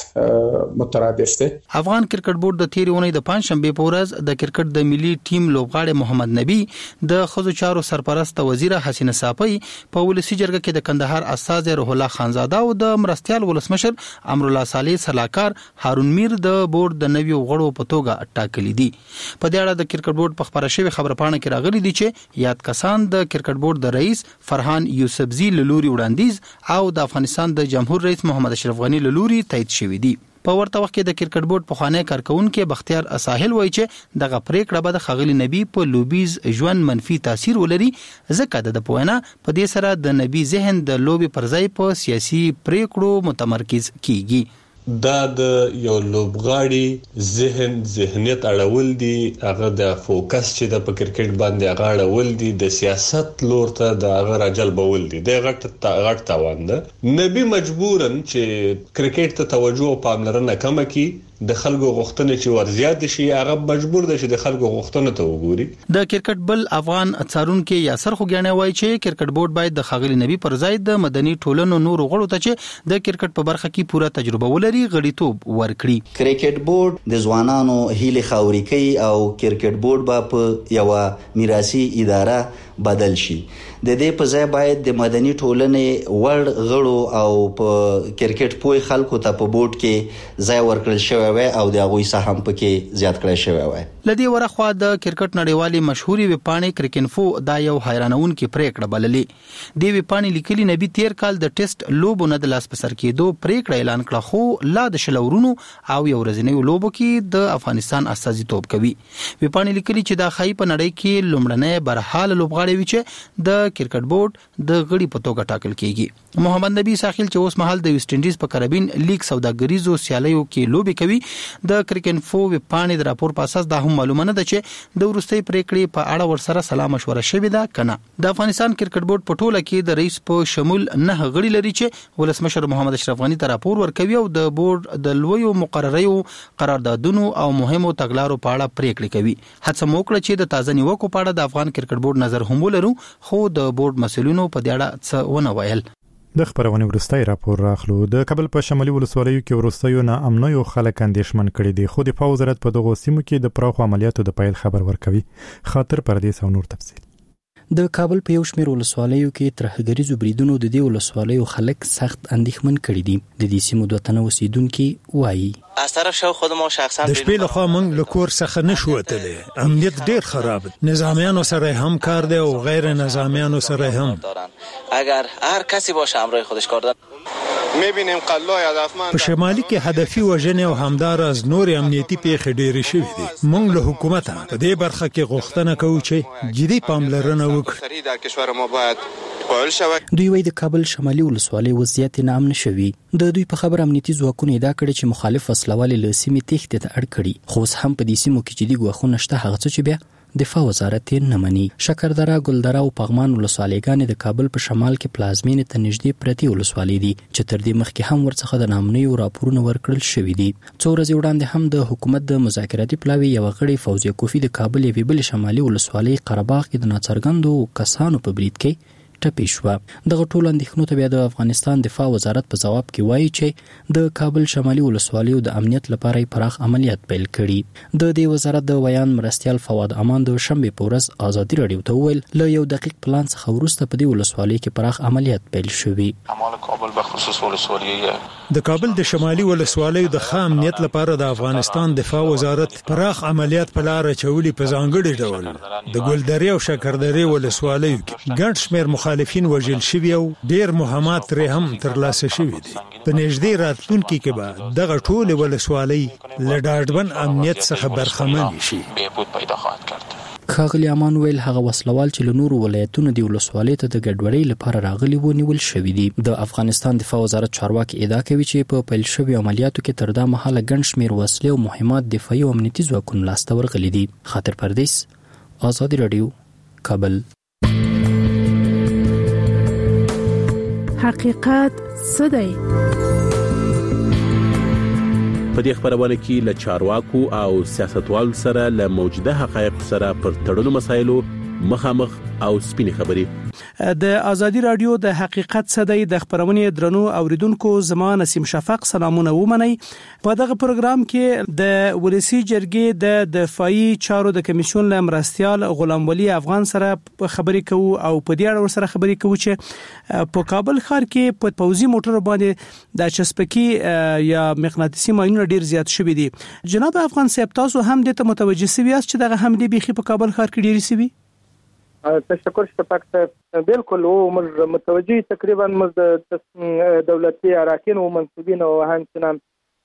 مترادف دی. افغان کرکټ بورډ د تیرې اونۍ د پنځشنبه په ورځ د کرکټ د ملي ټیم لوبغاړي محمد نبی د خزو چارو سرپرست وزیر حسینه صافی په ولسی جرګه کې د کندهار استاذ روح الله خانزاده او د مرستيال ولسمشر امر الله صالح سلاکار هارون میر د بورډ د نویو غړو په توګه ټاکلي دي. په دې اړه د کرکټ بورډ په خبره شوی خبره پاڼه کې راغلي دي چې یاد کسان د کرکټ بورډ د رئیس فرحان یوسفزی لوري وړاندیز او د افغانستان د جمهور رئیس محمد اشرف غنی لوري تایید شوی دي. په ورته وخت کې د کرکټ بورډ په خانه کارکونکو بختیار ساحل وایي چې دغه پریکړه به د خغلی نبی په لوبیز ژوند منفي تاثیر ولري ځکه د پوهنه په دې سره د نبی ذهن د لوبي پرځای په سیاسي پریکړو متمرکز کیږي. دا د یو لوبغاړي ذهن ذهنیت اړول دي، هغه د فوکس چې د په کرکټ باندې هغه اړول دي، د سیاست لور ته د هغه راجل بول دي، د غټ غټ تاوان ده. نبی مجبورن چې کرکټ ته توجه او پاملرنه کم کړي، د خلکو غوښتنې چې ورزيات شي هغه مجبور دي چې د خلکو غوښتنې ته وګوري. د کرکټ بل افغان څارونکو یاسر خوګیانه وایي چې کرکټ بورډ باید د خغلی نبی پر ځای د مدني ټولنو نور غړو ته چې د کرکټ په برخه کې پوره تجربه ولري غړیتوب ورکړي. کرکټ بورډ د ځوانانو هیله خاوري کوي او کرکټ بورډ به په یو میراثي اداره بدل شي. د دې په ځای باید د مدني ټولنې وړ غړو او په کرکټ پوي خلکو ته په بورډ کې ځای ورکړل شوی وي او د هغوی سهم پکې زیات کړی شوی وي. لدی ورخوا د کرکټ نړیوالي مشهوري وپاڼې کرکینفو دا یو حیرانونکې پریکړه بللې. دی وپاڼې لیکلي نبی تیر کال د ټیسټ لوبو نه د لاس په سر کېدو پریکړه اعلان کړه، خو لا د شلورونو او یو ورځنیو لوبو کې د افغانستان استازیتوب کوي. وپاڼې لیکلي چې دا خای په نړۍ کې لومړنۍ برحال لوبغاړي وي چې د کرکټ بورډ د غړي په توګه ټاکل کیږي. محمد نبی ساحل چې اوس مهال د ویسټ انډیز په کربین لیګ سوداګریزو سیالیو کې لوبي کوي، د کرکینفو وپاڼې د راپور په اساس دا هم معلومه نه ده چې د ورستۍ پریکړې په اړه ورسره سلا مشوره شوې ده کنه. د افغانستان کرکټ بورډ په ټوله کې د رئیس په شمول نه غړي لري چې ولسمشر محمد اشرف غنی ته راپور ورکوي او د بورډ د لویو مقرریو قراردادونو او مهمو تګلارو په اړه پریکړې کوي. هڅه وکړه چې د تازه نیوکو په اړه د افغان کرکټ بورډ نظر هم ولرو، خو د بورډ مسؤلینو په دې اړه څه ونه ویل. د خبرونه ورستای راپور راخلو. د کابل په شمالي ولسوالیو کې ورستایو نه امنیو خلک اندیشمن کړي دي، خو د دفاع وزارت په دغه سیمو کې د پراخو عملیاتو د پیل خبر ورکوي. خاطر پردیس او نور تفصیل. د کابل په یو شمېر ولسوالیو کې ترهګریزو بریدونو د دې ولسوالیو خلک سخت اندېښمن کړي دي. د دې سیمو دوه تنه اوسیدونکو وایي از طرف شو خود ما شخصا د شپې لخوا موږ له کور څخه نشو وتلی، امنیت ډیر خراب، نظامیانو سره هم کار دی او غیر نظامیانو سره هم. اگر هر کسی باشه همراه خودش کار دارن. میبینیم قلای هدفمند په شمالي کې هدفي وژنې او همدار از نور امنیتي پیښې ډېرې شوې دي. موږ له حکومت په دې برخه کې غوښتنه کوو چې جدي پاملرنه وکړي. در کشور ما باید دوی وایي د کابل شمالي ولسوالۍ وضعیت نامن شوی. د دوی په خبر امنیتي ځواکونو ادعا کړې چې مخالف وسلوال له سیمې تښتې ته اړ کړي، خو اوس هم په دې سیمو کې جدي ګواښونه شته، هغه څه چې بیا دفاع وزارت یې نه مني. شکردره، ګلدره او پغمان ولسوالیګانې د کابل په شمال کې پلازمینې ته نږدې پرتې ولسوالۍ دي چې تر دې مخکې هم ورڅخه د نامنیو راپورونه ورکړل شوي دي. څو ورځې وړاندې هم د حکومت د مذاکراتي پلاوي یو غړي فوزیه کوفی د کابل یوې بلې شمالي ولسوالۍ قرهباغ کې د ناڅرګندو کسانو په برید کې ټپي شوه. دغه ټول اندېښنو ته بیا د افغانستان دفاع وزارت په ځواب کې وایي چې د کابل شمالي ولسوالیو د امنیت لپاره پراخ عملیات پیل کړي. د دې وزارت د ویان مرستيال فواد امان د شنبه په ورځ ازادي رادیو ته وویل له یو دقیق پلان څخه وروسته په دې ولسوالۍ کې پراخ عملیات پیل شوي. اعمال کابل به خصوص ولسوالیو د کابل د شمالي ولسوالیو د ښه امنیت لپاره د افغانستان دفاع وزارت پراخ عملیات په لار اچولي. په ځانګړي ډول د ګلدرې او شکردرې ولسوالیو کې ګڼ شمېر مخالفین وژل شوي او ډیر مهمات ترې هم ترلاسه شوي دي. په نږدې راتلونکي کې به دغه ټولې ولسوالۍ له ډاډمن امنیت څخه برخمنې شي. ښاغلي امان ویل هغه وسلوال چې له نورو ولایتونو د ولسوالۍ ته د ګډوډۍ لپاره راغلي وو نیول شوي دي. د افغانستان دفاع وزارت چارواکي ادعا کوي چې په پیل شوي عملیاتو کې تر دا مهاله ګڼ شمېر وسلې او مهمات دفاعي او امنیتي ځواکونو لاسته ورغلي دي. خاطر پردیس، آزادي رادیو، کابل. حقیقت څه دی؟ په دې خبرونه کې له چارواکو او سیاستوالو سره له موجوده حقایق سره پر تړلو مسایلو مخامخ او سپینې خبرې. د ازادي رادیو د حقیقت صدې د خبرونې درنو اوریدونکو زما نسیم شفق سلامونه ومني. په دغه پروګرام کې د ولسی جرګې د دفاعي چارو د کمیسیون لمرستيال غلام ولی افغان سره خبرې کوو او په دې اړه سره خبرې کوو چې په کابل ښار کې په پوزي موټر باندې د چسپکی یا مغناطیسي ماینونه ډیر زیات شوي دي. جناب افغان صاحب تاسو هم د ته متوجه سوي یاست چې دغه حمله بيخي په کابل ښار کې ډیر سوي؟ تشکر شفاق صاحب بالکل او موږ متوجي تقریبا موږ د دولتي اراکین او منسوبین او همچنان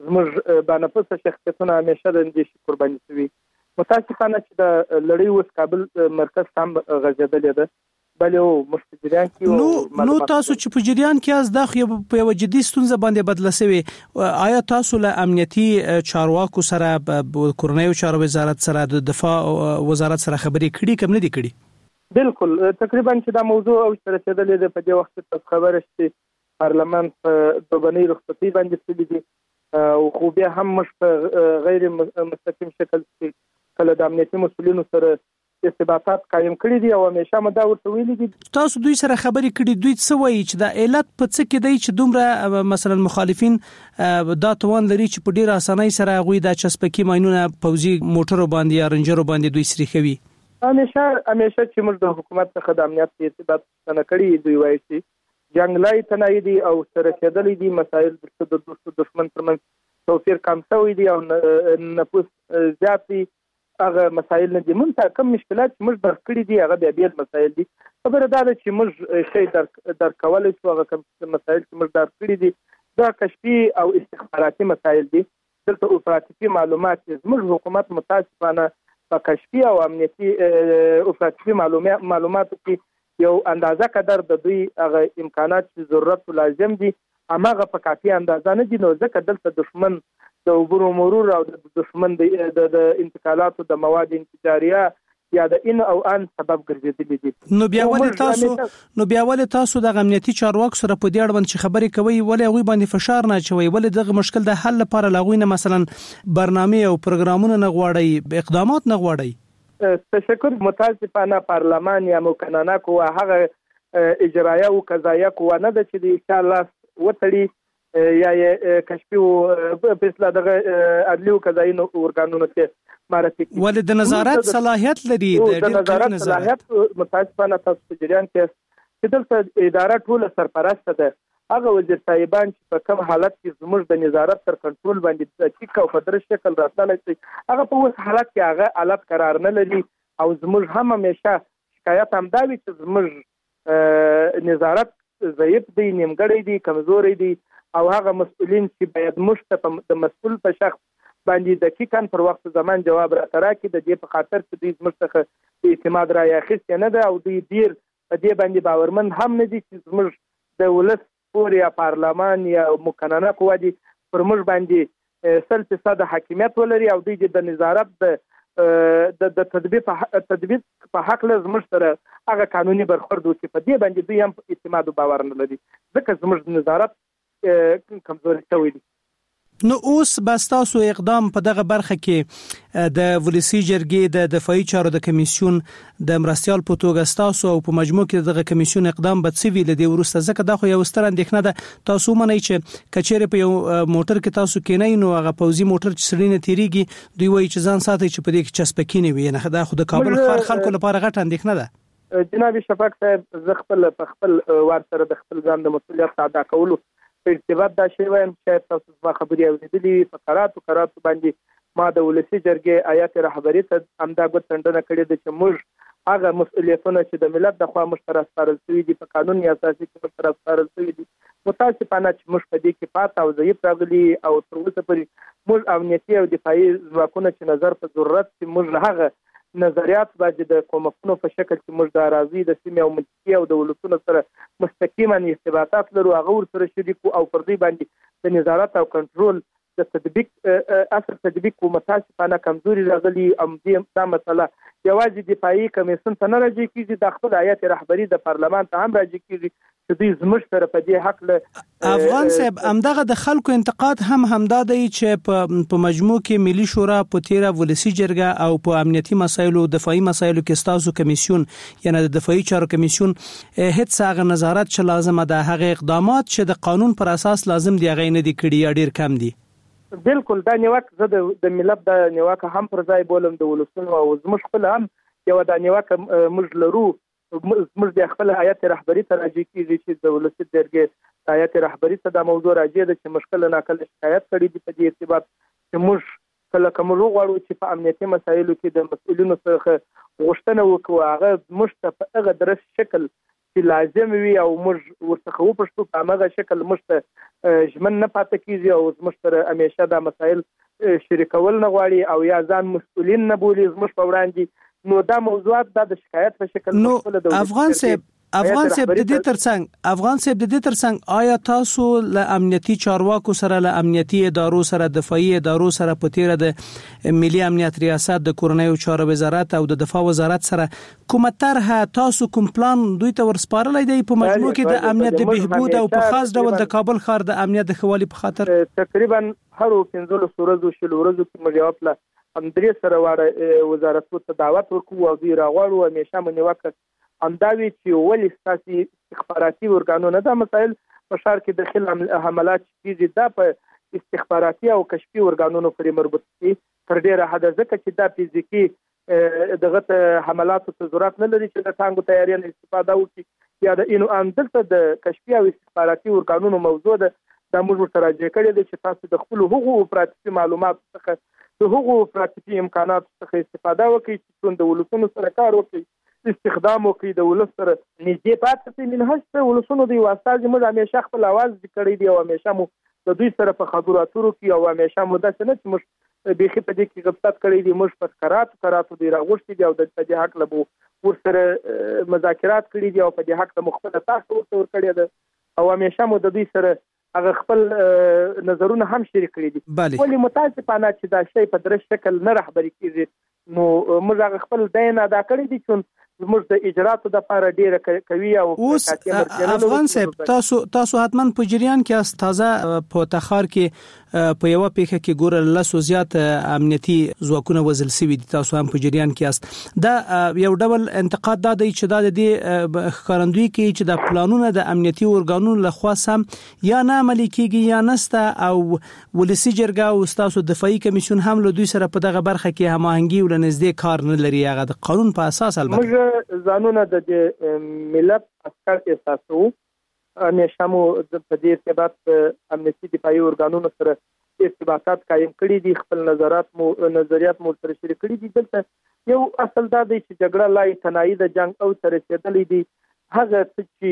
موږ باندې شخصیتونه همیشه د اندیشې قرباني شوي. متاسفانه چې د لړۍ وس کابل مرکز هم غځېدلې ده بلې او مستجریان کې نو نو تاسو چې په جریان کې از د خو په یو جدي ستونزه باندې بدله شوی. آیا تاسو له امنیتي چارواکو سره د کورنیو چارو وزارت سره د دفاع وزارت سره خبرې کړې کوم نه دي کړې؟ بالکل تقریبا چې دا موضوع او سره رسیدلې ده په دې وخت کې خبره شته پارلمان په دوبني رخصتي باندې سړي دي او خو بیا هم مش په غیر مستقیم شکل کې کله د امنیتي مسولینو سره ارتباطات قائم کړی دي او همیشه مدا ورته ویلي دي. تاسو دوی سره خبرې کړې دوی څه وایي چې د علت په څه کې دی چې دومره مثلا مخالفین دا توان لري چې په ډیر اسانۍ سره غوي د چسپکی ماینونه پوزي موټرو باندې یا رنجرو باندې دوی سریخوي؟ همیشه همیشه چې موږ د حکومت څخه د امنیت په ارتباط څنګه کړی دوی وایي چې جنگلای تنایي دي او سره کېدلې دي مسایل د دوستو دشمن ترمنځ توفیر کم شوی دي او نفوس زیات دي هغه مسایل نه دي. مونږ ته کوم مشکلات موږ درک کړی دي هغه بیا بیا مسایل دي. خبره دا ده چې موږ شی درک درک کولای شو هغه کوم مسایل چې موږ درک کړی دي دا کشفي او استخباراتي مسایل دي. دلته اوپراتیفي معلومات موږ حکومت متاسفانه په کشفي او امنیتي اوپراتیفي معلومات معلوماتو کې یو اندازه قدر د دوی هغه امکانات چې ضرورت لازم دي هغه په کافي اندازه نه دي. نو ځکه دلته دشمن د عبور مرور او د دشمن د انتقالاتو د مواد انتجاریه یا د ان او ان سبب ګرځېدلی دي. نو بیا ولې تاسو نو بیا ولې تاسو د امنیتي چارواکو سره په دې اړه باندې خبرې کوي ولې هغه باندې فشار نه چوي ولې دغه مشکل د حل لپاره لاغوینه مثلا برنامه او پروګرامونه نه غواړي اقدامات نه غواړي؟ تشکر. متاسفانه پارلمان یا مقننه کوه هغه اجرایه او قضایه کوه نه ده چې ان شاء الله وتړي یا کشفي او فیصله دغه عدلي او قضایي ارګانونو ته معرفي کوي. ولې د نظارت صلاحیت لري د نظارت صلاحیت متاسفانه تاسو په جریان کې چې دلته اداره ټول سرپرست ده هغه وزیر صاحبان چې په کوم حالت کې زموږ د نظارت تر کنټرول باندې دقیق او په درست شکل راتللی شي هغه په اوس حالت کې هغه حالت قرار نه لري او زموږ هم همیشه شکایت هم دا وي چې زموږ نظارت ضعیف دی نیمګړی دی کمزوري دی او هغه مسؤلین چې باید مشته د مسؤل په شخص باندې دقیقاً پر وخت زمان جواب راکړي د دې په خاطر چې دوی مستخه اعتماد را یاخست نه ده او دوی ډیر په دې باندې باورمن هم نه دي چې زموږ د ولس پورې یا پارلمان یا مقننه قوه دي پر موږ باندې سل فیصد حاکمیت ولري او دوی د نظارت د د تطبیق تطبیق په حق له زموږ سره هغه قانوني برخورد وکړي په دې باندې دوی هم اعتماد او باور نه لري ځکه زموږ نظارت کمزوري شوی دي. نو اوس بس تاسو اقدام په دغه برخه کې د ولسی جرګې د دفاعي چارو د کمیسیون د مرستيال په توګه تاسو او په مجموع کې دغه کمیسیون اقدام به څه ویل دی ورسته ځکه دا خو یو ستر اندېښنه ده تاسو منئ چې کچېره په یو موټر کې تاسو کې نه نو هغه پوزي موټر چې سړی نه تیریږي دوی وایي چې ځان ساتي چې په دې کې چسپکینه وي نه دا خو د کابل ښار خلکو لپاره غټ اندېښنه ده. جناب شفاق صاحب زه خپل په خپل وار سره د خپل ځان د مسؤلیت ادا کولو په ارتباط دا شی وایم چې تاسو ما خبرې اورېدلې په قراتو قراتو باندې ما د ولسی جرګې آیات رهبری ته امدا غوښتنه کړې ده چې موږ هغه مسؤلیتونه چې د ملت د خوا مشترک سپارل شوي دي په قانوني اساسي کې مشترک سپارل شوي دي متاسفانه چې موږ په دې کې پات او ضعیف راغلي او تر اوسه پورې موږ امنیتي او دفاعي ځواکونه چې نظر په ضرورت چې موږ هغه نظریات باندې د کومکونو په شکل چې موږ د راځي د سیمې او منطقې او د ولسونو سره مستقیما ارتباطات لرو هغه ورسره شریک او پر دې باندې د نظارت او کنټرول د تطبیق اثر تطبیق کو متاسفانه کمزوري راغلي ام دې دا مسله یوازې دفاعي کمیسیون ته نه راځي کیږي د خپل آیات رهبری د پارلمان ته هم راځي کیږي چې دوی زموږ سره په دې حق له افغان صاحب همدغه د خلکو انتقاد هم همدا دی چې په مجموع کې ملي شورا په تیره ولسی جرګه او په امنیتي مسایلو دفاعي مسایلو کې ستاسو کمیسیون یعنی د دفاعي چارو کمیسیون هیڅ هغه نظارت چې لازم ده هغه اقدامات چې د قانون پر اساس لازم دی هغه نه دي کړي ډیر کم دي. بالکل دا نیوکه زه د ملت د نیوکه هم پر ځای بولم د ولسونو او زموږ خپل هم یو د نیوکه موږ لرو موږ د خپل هیئت رهبری ته راځي کیږي چې د ولسی درګه هیئت رهبری ته د موضوع راځي د مشکل نه کله شکایت کړي دي په دې ارتباط چې موږ کله کوم غواړو چې په امنیتي مسایلو کې د مسؤلینو سره غوښتنه وکړو هغه موږ په هغه درس شکل چې لازم وي او موږ ورڅخه وپښتو په هغه شکل موږ ژمن نه پاتې کیږي او موږ سره همیشه دا مسایل شریکول نه غواړي او یا ځان مسؤلین نه بولي موږ په وړاندې نو دا موضوعات دا د شکایت په شکل نو افغان صاحب افغان صاحب د دې ترڅنګ افغان صاحب د دې ترڅنګ آیا تاسو له امنیتي چارواکو سره له امنیتي ادارو سره دفاعي ادارو سره په تیره د ملي امنیت ریاست د کورنیو چارو وزارت او د دفاع وزارت سره کومه طرحه تاسو کوم پلان دوی ته ورسپارلای دی په مجموع کې د امنیت د بهبود او په خاص ډول د کابل ښار د امنیت د خوالي په خاطر تقریبا هر پنځه ورځو شل ورځو کې مجاوب له هم درې سره واړه وزارتو ته دعوت ورکوو او دوی راغواړو همیشه منوکه انداوی چې ولې ستاسي استخباراتي ورګانونه دا مسایل په ښار کې داخل حملات کیږي دا په استخباراتي او کشفي ورګانونو پورې مربوط دي تر ډیره حد ځکه چې دا فزیکی دغه حملاتو ته ضرورت نه لري چې د ټانګو تیاری نه استفاده وکړي یا د انو ان دلته د کشفي او استخباراتي ورګانونو موضوع ده دا موږ سره راځي کړي چې تاسو د خپل حقوقو پراتیفي معلومات څخه د حقوقو پراتیفي امکانات څخه استفاده وکړي چې د ولسونو سره کار وکړي استخدام وکړي د ولس سره نږدې پاتې شي منهج ته ولسونو دی واسطه موږ همیشه خپل आवाज کړی دی او همیشه مو د دوی سره په خبرو اترو کې او همیشه مو داسې نه چې موږ بيخي په دې کې غفلت کړی دی موږ په کراتو کراتو دی راغوښتي دی او د دې حق لبو ورسره مذاکرات کړی دی او په دې حق مختلف تاسو ورته کړی دی او همیشه مو د دوی سره هغه خپل نظرونه هم شریک کړی دي ولې متاسفانه چې دا شی په درش شکل نه رهبري کیږي نو موږ هغه خپل دین ادا کړی دي چې موږ د اجراتو د لپاره ډیره کوي او افغان صاحب تاسو تاسو حتما په جریان کې است تازه په تخار کې په یو پیښه کې ګور لاسو زیات امنیتي ځواکونه وزل سوي دي تاسو هم په جریان کې است دا یو ډول انتقاد دا دی چې دا د دې خبرندوی کې چې د پلانونو د امنیتي اورګانونو لخوا سم یا نه عملي کیږي یا نسته او ولسی جرګه او تاسو دفاعي کمیسیون هم له دوی سره په دغه برخه کې هماهنګي ولنځدې کار نه لري هغه د قانون په اساس البته ځانونه د ملت عسكر احساسو همیشه مو د دې ارتباط امنیتي دفاعي اورګانونو سره ارتباطات قائم کړي دي خپل نظرات مو نظریات مو سره شریک کړي دي دلته یو اصل دا دی چې جګړه لای تنایي د جنگ او سره رسیدلې دي هغه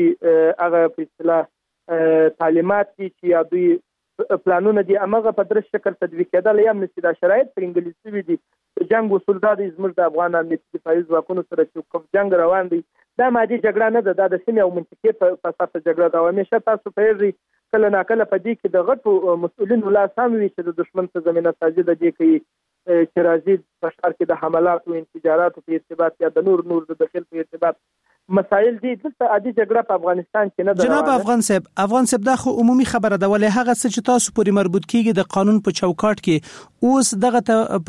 چې هغه په اصطلاح تعلیمات چې یا دوی پلانونه دي امغه په درش شکل تطبیق کېدل یا نشي دا شرایط په انګلیسي وي دي جنگ اصول دا د زموږ د افغان امنیتي دفاعي ځواکونو سره چې کوم جنگ روان دي دا مادي جګړه نه ده د سیمې او منطقې په فلسفه جګړه دا همیشه تاسو په هرې کله ناکله په دې کې د غټو مسؤلینو لا سم وي چې د دشمن په زمينه ساجده دي کوي چې راځي په ښار کې د حملات او انفجارات په ارتباط یا د نور نور د داخل په ارتباط مسائل دي دلته عادي جګړه په افغانستان کې نه ده جناب افغان صاحب افغان صاحب دا خو عمومي خبره ده ولې هغه څه چې تاسو پوری مربوط کیږي د قانون په چوکاټ کې اوس دغه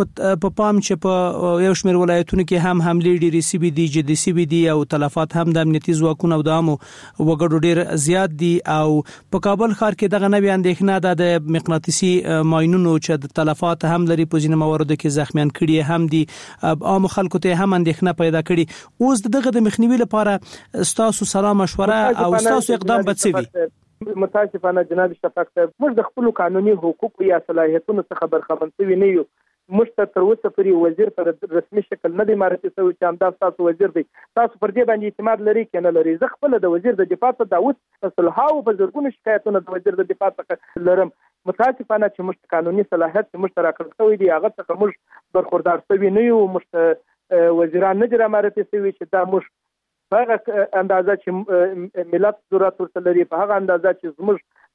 په پام چې په یو شمېر ولایتونو کې هم حملې ډېرې سی بي دي جدي سی بي دي او تلفات هم د امنیتي ځواکونو او د عامو وګړو ډېر زیات دي او په کابل ښار کې دغه نوې اندېښنه ده د مقناطیسي ماینونو چې د تلفات هم لري په ځینو مواردو کې زخمیان کړي هم دي عام خلکو ته هم اندېښنه پیدا کړي اوس دغه د مخنیوي لپاره استاسو سلام مشوره او استاسو اقدام به څه وي متاسفانه جناب شفاق صاحب موږ د خپل قانوني حقوقو یا صلاحیتونو څخه برخمن شوي نه یو موږ تر اوسه پورې وزیر پر رسمي شکل نه دی معرفي شوی چې همدا تاسو وزیر دی تاسو پر دې باندې اعتماد لري کنه لري زه خپل د وزیر د دفاع ته داوود صلحاو په زرګونو شکایتونه د وزیر د دفاع څخه لرم متاسفانه چې موږ قانوني صلاحیت چې موږ راکړل شوی دی هغه څخه موږ برخوردار شوی نه یو موږ وزیران نه جوړ معرفي شوی چې دا موږ په هغه اندازه چې ملت ضرورت ورته لري په هغه اندازه چې زموږ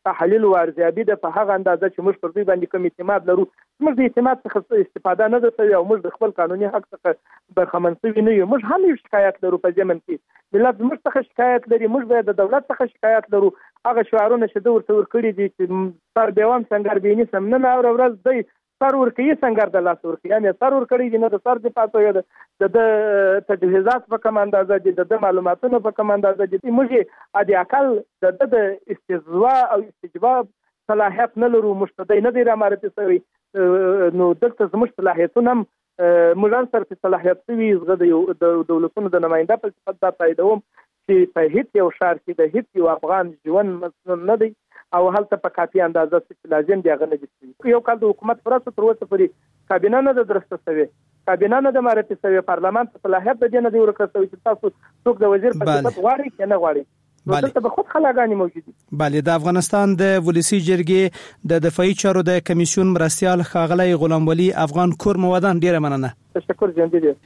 تحلیل او ارزیابي د په هغه اندازه چې موږ پر دوی باندې کوم اعتماد لرو موږ د اعتماد څخه استفاده نه کوو او موږ د خپل قانوني حق څخه برخمن شوي نه یو. موږ هم یو شکایت لرو په ضمن کې ملت موږ څخه شکایت لري، موږ باید د دولت څخه شکایت لرو. هغه شعارونه چې د ورته ورکړي دي چې سر بیوام څنګه بینی سم نه اور ورځ دی سر ورکړي څنګه د لاس ورکړي یا سر ورکړي دي نه د سر د پاتو د د تجهیزات په کوم اندازه دي د معلوماتونو په کوم اندازه دي موږ ادي اقل د د استجوا او استجواب صلاحیت نه لرو، مشتدی نه دی رامارته سوی. نو دلته زموږ صلاحیتونه موږ سره په صلاحیت سوي زغه د دولتونو د نماینده په صفت دا پیدوم چې په هیڅ یو شهر کې د هیڅ یو افغان ژوند مسنون نه دی او هلته په کافي اندازه چې لازم دی هغه نه دي. یو کال د حکومت پرسته تر اوسه پورې کابینه نه ده درسته شوې، کابینه نه ده معرفي شوې، پارلمان ته صلاحیت د دې نه دی ورکړل شوی چې تاسو څوک د وزیر په صفت غواړي که نه غواړي. دلته به خود خلاګانی موجود دي. بله د افغانستان د ولسی جرګې د دفاعي چارو د کمیسیون مرستیال ښاغلی غلام ولی افغان کور مودان ډیره مننه. تشکر جندي دي.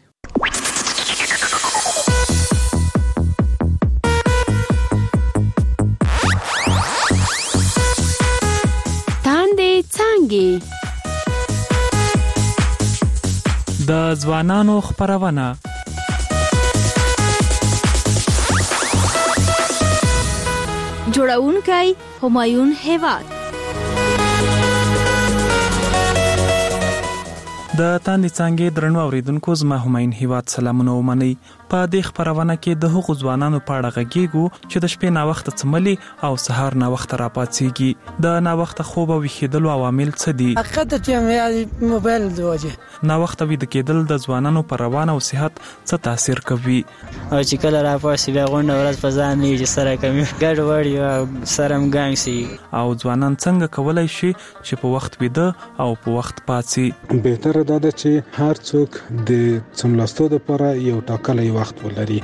د ځوانانو خبرونه جوړونکی همایون هیواد د تاندې څنګه درنو اوریدونکو زما همایون هیواد سلامونه ومني. په دې خبرونه کې د حقوق ځوانانو په اړه غږیږو چې د شپې نا وخت څملي او سهار نا وخت راپاتېږي. د نا وخت خوب او ویښېدلو عوامل څه دي؟ حقیقت چې موبایل د وجه نا وخت ویده کېدل د ځوانانو پر روان او صحت څه تاثیر کوي؟ او چې کله راپاسي بیا غونډه ورځ په ځان نه چې سره کوي ګډ وړي او سره مګنګ سي. او ځوانان څنګه کولای شي چې په وخت ویده او په وخت پاتسي؟ بهتره دا ده چې هر څوک د څملاستو لپاره یو ټاکلی وخت ولري.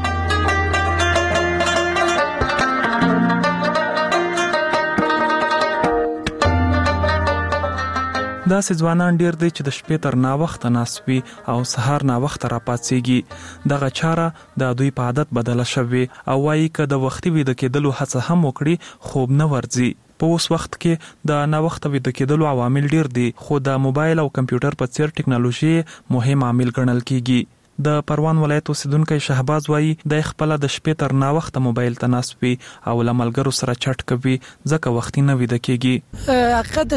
دا سې ځوانان ډیر دي چې د شپې تر نا وخت ناسوي او سهار نا وخت راپاتېږي. دغه چاره د دوی په عادت بدله شوي او وايي که د وختي ویده کېدلو هڅه هم وکړي خوب نه ورځي. په اوس وخت کې د نا وخت ویده کېدلو عوامل ډیر دي خو د موبایل او کمپیوټر په څیر ټکنالوژي مهم عامل ګڼل کیږي. د پروان ولایت اوسیدونکو شهباز وایي د خپل د شپې تر نا وخت موبایل ته ناسوي او لملګرو سره چټ کوي ځکه وختي نه ویده کېږي. حقیقت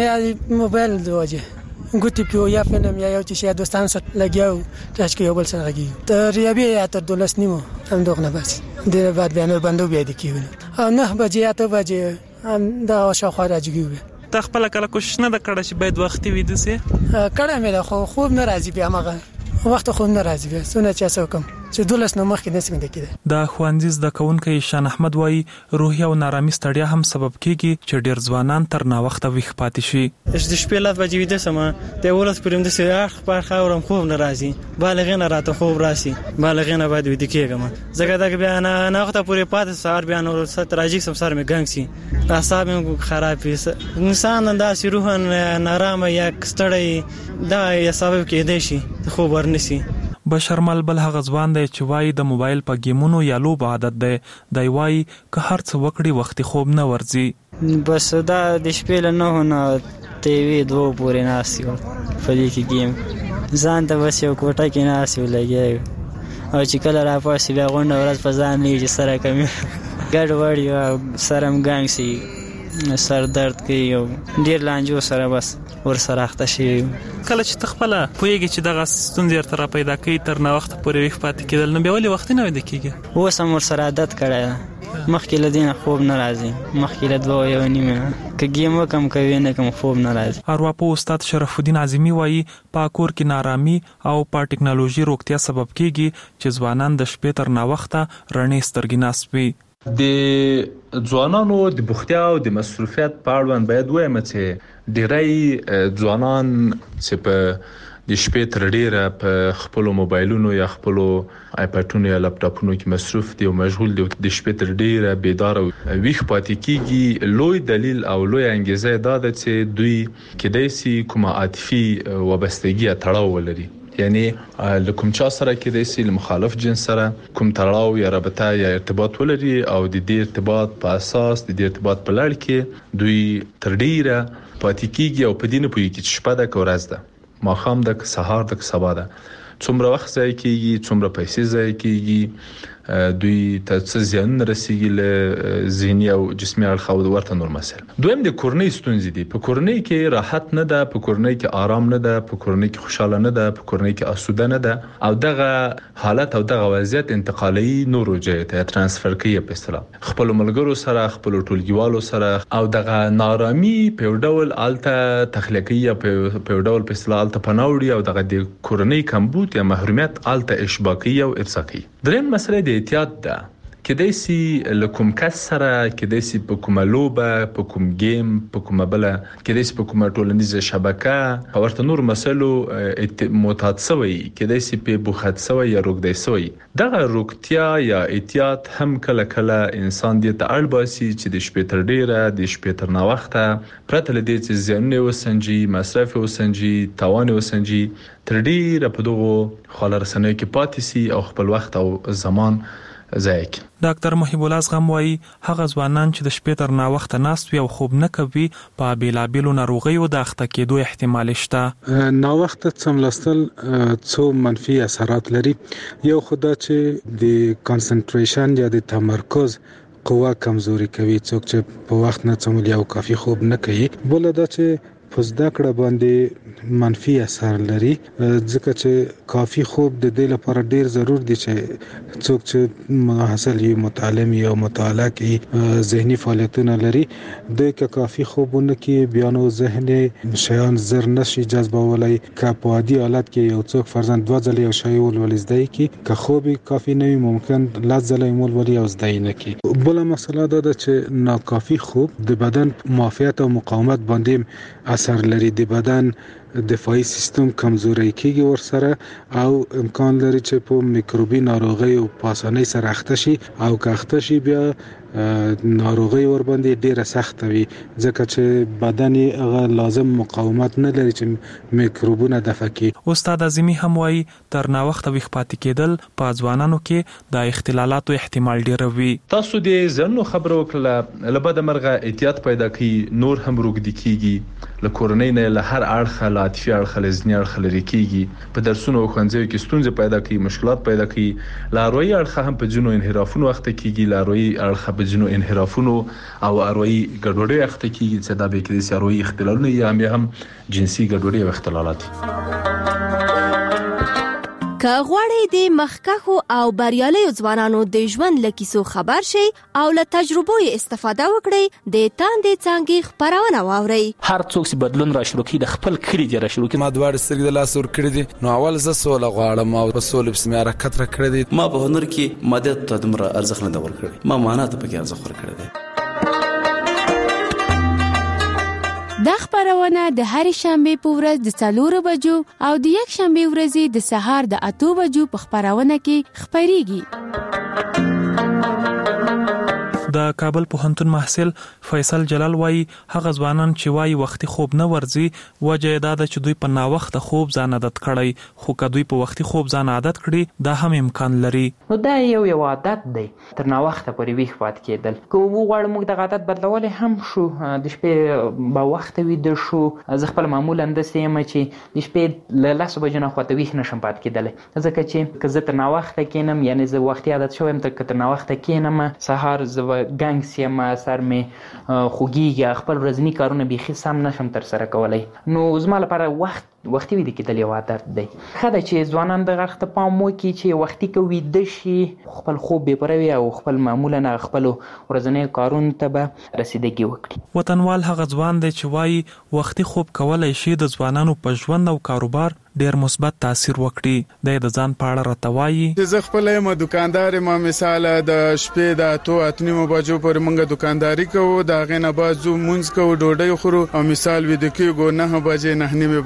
چې موبایل د وجه ګوتی پیو یا فلم یا یو چې دوستان سره لګیاو چې یو بل سره لګیو تر یابه یا تر دولس نیمو هم دوغ نه بس د بعد بیان بندو بیا د کیونه او نه بجې یا ته بجې دا شاوخوا راځي. ته خپل کله کوشش نه کړې چې باید وختي ویده سي؟ کړه مې خو خوب نه راځي بیا مغه وخت خو نه راځي بیا سونه چا سوکم چې دولس نه مخکې نسم د کېده. د خوانځیز د کونکو شان احمد وایي روحي او نارامي ستړیا هم سبب کیږي چې ډیر ځوانان تر نا وخت ویښ پاتې شي. د شپې لاس بجې ویده سم ته ولس پرم د سیاح په خاورم خوب نه راځي بالغین راته خوب راسي بالغین باید ویده کېږم ځکه دا بیا نه نه وخت پورې پاتې سهار بیا نور ست راځي سم سر مې ګنګ سي اعصاب مې خراب وي انسان انداز روحن نارامه یا ستړی دا یا سبب کېدای شي خوب ورنسي. بشرمل بل هغه ځوان دی چې وایي د موبایل په گیمونو یا لوب عادت دی. دی وایي که هر څه وکړي وختي خوب نه ورځي. بس دا د شپې له نهو نه تیوي دوه پورې ناستي و په دې کې گیم ځان ته بس یو کوټه کې ناستي و لګیا او چې کله راپاسي بیا غونډه ورځ په ځان نه چې سره کوي ګډ وړي او سره مګنګ سي سر درد کوي او ډیر لانجو سره بس ور سره اخته شي. کله چې تخپل پوهیږي چې دغه ستونزې تر پیدا کوي تر نا وخت پورې ویښ پاتې کېدل نو بیا ولې وخت نه ویده کېږي؟ اوس هم ور سره عادت کړی مخکې له دې نه خوب نه راځي مخکې له دوه یو نیمه که ګیم وکم کوي نه کوم خوب نه راځي. ارواپو استاد شرف الدین اعظمي وایي په کور کې نارامي او په ټکنالوژي روغتیا سبب کېږي چې ځوانان د شپې تر نا وخته رڼې سترګې ناسوي. د ځوانانو د بوختیا او د مصروفیت په اړه باید وایم چې ډیری ځوانان چې په د شپې تر ډیره په خپل موبایلونو یا خپل آیپاډونو یا لپټاپونو کې مصروف دي او مشغول دي د شپې تر ډیره بیدار او ویښ پاتې کیږي. لوی دلیل او لوی انګیزه دا ده چې دوی کېدای شي کومه عاطفي وابستګي تړاو ولري یعنی لکم چا سره کې د سیل مخالف جنس سره کوم تړاو یا رابطه یا ارتباط ولري او د دې ارتباط په اساس د دې ارتباط په لړ کې دوی تر ډیره پاتې کیږي او په دې نه پوهیږي چې شپه ده که ورځ ده ماښام ده که سهار ده که سبا ده څومره وخت ضایع کیږي څومره پیسې ضایع کیږي دوی ته څه زیان رسیږي له ذهني او جسمي اړخ او ورته نور مسایل. دویم د کورنۍ ستونزې دي. په کورنۍ کې راحت نه ده، په کورنۍ کې آرام نه ده، په کورنۍ کې خوشاله نه ده، په کورنۍ کې آسوده نه ده او دغه حالت او دغه وضعیت انتقالي نورو ځای ته ترانسفر کوي په اصطلاح خپل ملګرو سره خپل ټولګیوالو سره او دغه نارامي په ډول الته تخلیقي په ډول په اصطلاح الته پناوړي او دغه د کورنۍ کمبود یا محرومیت الته اشباقي او ارساقي. دریم مسله د احتیاط ده. کدی سي لکم کس سره کدی سي په کومه لوبه په کوم گیم په کومه بل کدی سي په کومه ټولنیزه شبکه ورته نور مسلو متعد سوی کدی سي په بوخت سوی یا روګدای سوی دغه روغتیا یا احتیاط هم کله کله انسان دې ته اړ باسي چې د شپې تر ډیره د شپې تر نا وخته پرته لدې چې زیانونه وسنجي مصرف وسنجي توان وسنجي تر ډیره په دغه خلرسنه کې پاتې سي او خپل وخت او زمان زایک. ډاکټر محیب الله زغم وايي هغه ځوانان چې د شپې تر نا وخت ناست وي او خوب نه کوي په بیلابیلو ناروغیو د اخته کېدو احتمال شته. نا وخت څملستل څو منفي اثرات لري. یو خدا چې د کانسنټریشن یا د تمرکز قوه کمزوري کوي. څوک چې په وخت نه څمل یا کافي خوب نه کوي بل دا چې په زده کړه باندې منفي اثر لري ځکه چې کافي خوب د دې لپاره ډیر ضرور دي چې څوک چې حاصل یو متعلم یا مطالعه کوي ذهني فعالیتونه لري د کافي خوبونه کې بیانو ذهني شیان زر نشي جذبولای که په عادي حالت کې یو څوک فرضاً دوه ځله یو شی ولولزدای کی که خوب کافي نه وي ممکن لاس ځله مول ولی او زدای نه کی. بل مسله دا ده چې ناکافي خوب د بدن معافیت او مقاومت باندې اثر لري. د بدن دفاعي سیستم کمزوري کیږي ورسره او امکان لري چې په میکروبي ناروغي او په اسانۍ سره اخته شي او که اخته شي بیا ناروغي ور باندې ډیره سخت وي ځکه چې بدن هغه لازم مقاومت نه لري چې میکروبونه دفع کړي. استاد اعظمي هم وايي تر نا وخت ویښ پاتې کېدل په ځوانانو کې د اختلالاتو احتمال ډیر وي. تاسو دې زنو خبرو کړل لبد مرغه احتیاط پیدا کی نور هم روګ دکیږي له کورنۍ نه له هر اړخ له عاطفي اړخ له ځنی اړخ لري کیږي په درسونو او ښوونځیو کې ستونزې پیدا کوي مشکلات پیدا کوي لا روي اړخ هم په جنو انحرافونو وخت کیږي لا روي اړخ په جنو انحرافونو او اروي ګډوډي وخت کیږي چې دا به کې د اروي اختلالونه یا هم جنسي ګډوډي او اختلالات. که غواړئ د مخکښو او بریالیو ځوانانو د ژوند له کیسو خبر شئ او له تجربو یې استفاده وکړئ د تاندې څانګې خپرونه واورئ. هر څوک چې بدلون را شروع کړي د خپل کړي دی را شروع کړي. ما دوار سترګې د لاس ور کړې دي نو اول زه سوله غواړم او په سولې په سماره کتر کړې دي. ما په هنر کې ماده ته دمر ارزښت نه ور کړی ما معنا ته پکې ارزښت ور کړی دی. دا خبرونه د هر شنبه په ورځ د څلور بجو او د یک شنبه ورځې د سهار د اته بجو په خبرونه کې خبريږي. د کابل پوهنتون محصل فیصل جلال وايي هغه ځوانان چې وايي وختي خوب نه ورځي وجه دا ده چې دوی په نا وخت خوب ځان عادت کړي خو که دوی په وختي خوب ځان عادت کړي دا هم امکان لري. نو دا یو یو عادت دی تر نا وخت پورې ویښ پات کېدل که وغواړو موږ د عادت بدلول هم شو د شپې په وخت ویده شو. زه خپل معمولا داسې یم چې د شپې له لسو بجو نه خواته ویښ نشم پات کېدلی ځکه چې که زه تر نا وخته کېنم یعنې زه وختي عادت شوی یم که تر نا وخته کېنم سهار زه ګنګ سیم سر مې خوږیږي خپل ورځني کارونه بیخي سم نشم تر سره کولی. نو زما لپاره وخت وختي ویده کېدل یو عادت دی. ښه ده چې ځوانان دغه اړخ ته پام وکړي چې وختي که ویده شي خپل خوب بې پوره وي او خپل معمولا خپلو ورځنیو کارونو ته به رسیدګي وکړي. وطنوال هغه ځوان دی چې وایي وختي خوب کولی شي د ځوانانو په ژوند او کاروبار ډیر مثبت تاثیر وکړي. د ځان په اړه راته وایي چې زه خپل یم دکاندار ما مثال د شپې د اتو اتنیمو بجو پورې موږ دکانداري کوو د هغې نه بعد زو مونځ کوو ډوډۍ خورو او مثال ویده کېږو نه بجې نه نیمې بجې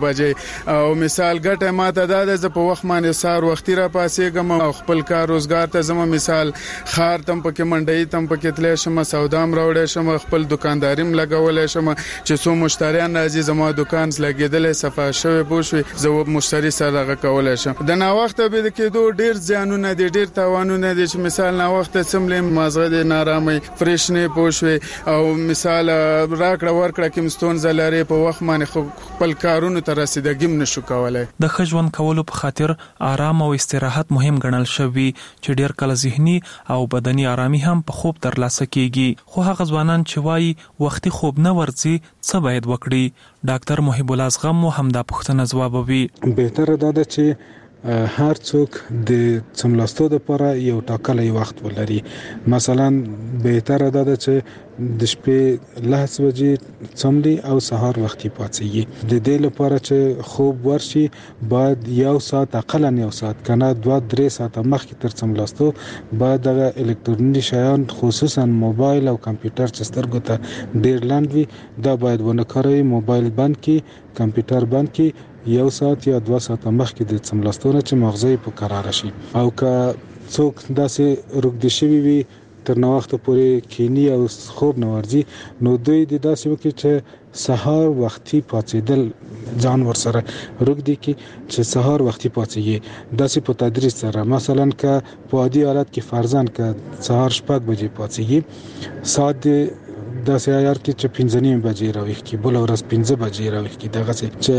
او مثال ګټه ماته دا ده چې په وخت باندې سار وختي را پاسېږم او خپل کار روزګار ته زما مثال خار تم پکې منډي تم پکې تلې شم سودام راوړې شم خپل دکانداریم لګولې شم چې څو مشتریان راځي زما دکان لګېدلې صفه شوی بوشوي زه مشتری سره غ کولای شم د نا وخت به د کېدو ډیر زیانونه دي ډیر تاوانونه دي چې مثال نا وخت سملې مازغه د نارامي فرش نه پوښوي او مثال راکړه ورکړه کوم ستون زلاري په وخت باندې خپل کارونو ته رسیدګیم نشو کولای. د خجون کولو په خاطر آرام او استراحت مهم ګڼل شوی چې ډیر کله ذهني او بدني آرامي هم په خوب ترلاسه کیږي خو هغه ځوانان چې وایي وختي خوب نه ورځي څه باید وکړي. ډاکټر محب الله زغم مو هم دا پوښتنه ځوابوي. بهتره ده چې هر څوک د څملاستو لپاره یو ټاکلی وخت ولري. مثلا بهتره ده چې د شپې لس بجې څملي او سهار وختي پاتېږي. د دې لپاره چې خوب ورشي باید یو ساعت اقلا یو ساعت کنه دوه درې ساعت مخکې تر څملاستو باید د الکترونیکي شیان خصوصا موبایل او کمپیوټر چې سترګو ته ډیر لاند وي دا باید ونه کاروي. موبایل بند کی کمپیوټر بند کی یو ساعت یا دوه ساعت مخکې د څملاستونه چې مغزه په قرار شي او که څوک داسې رګد شوی وي تر نو وخت پورې کینی او خوب نه ورځي نو دوی د داسې وکړي چې سهار وختي پاتېدل ځان ور سره رګدي کی چې سهار وختي پاتېږي داسې په تدریج سره. مثلا که په عادي حالت کې فرضاً که سهار شپږ بجې پاتېږي ساعت داسې عیار کې چې پنځه نیم بجې راويخ کی بل ورځ پنځه بجې راويخ کی دغه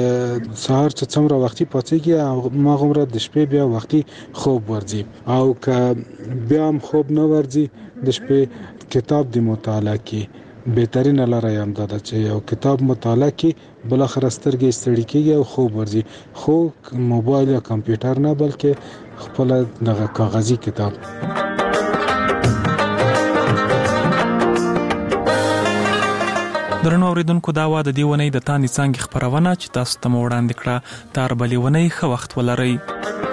چې سهار چې څومره وختي پاتېږي ما غومره د شپې بیا وختي خوب ورځي او که بیا هم خوب نه ورځي د شپې کتاب د مطالعه کې بهترین لاره یم دا چې یو کتاب مطالعه کې بل اخر سترګې ستړي کېږي او خوب ورځي خو موبایل یا کمپیوټر نه بلکې خپل دغه کاغذي کتاب. درنو اوریدونکو دا وا د دیونې د تانې څنګه خبرونه چې تاسو ته وړاندې کړه تر بلې ونې خو وخت ولرئ.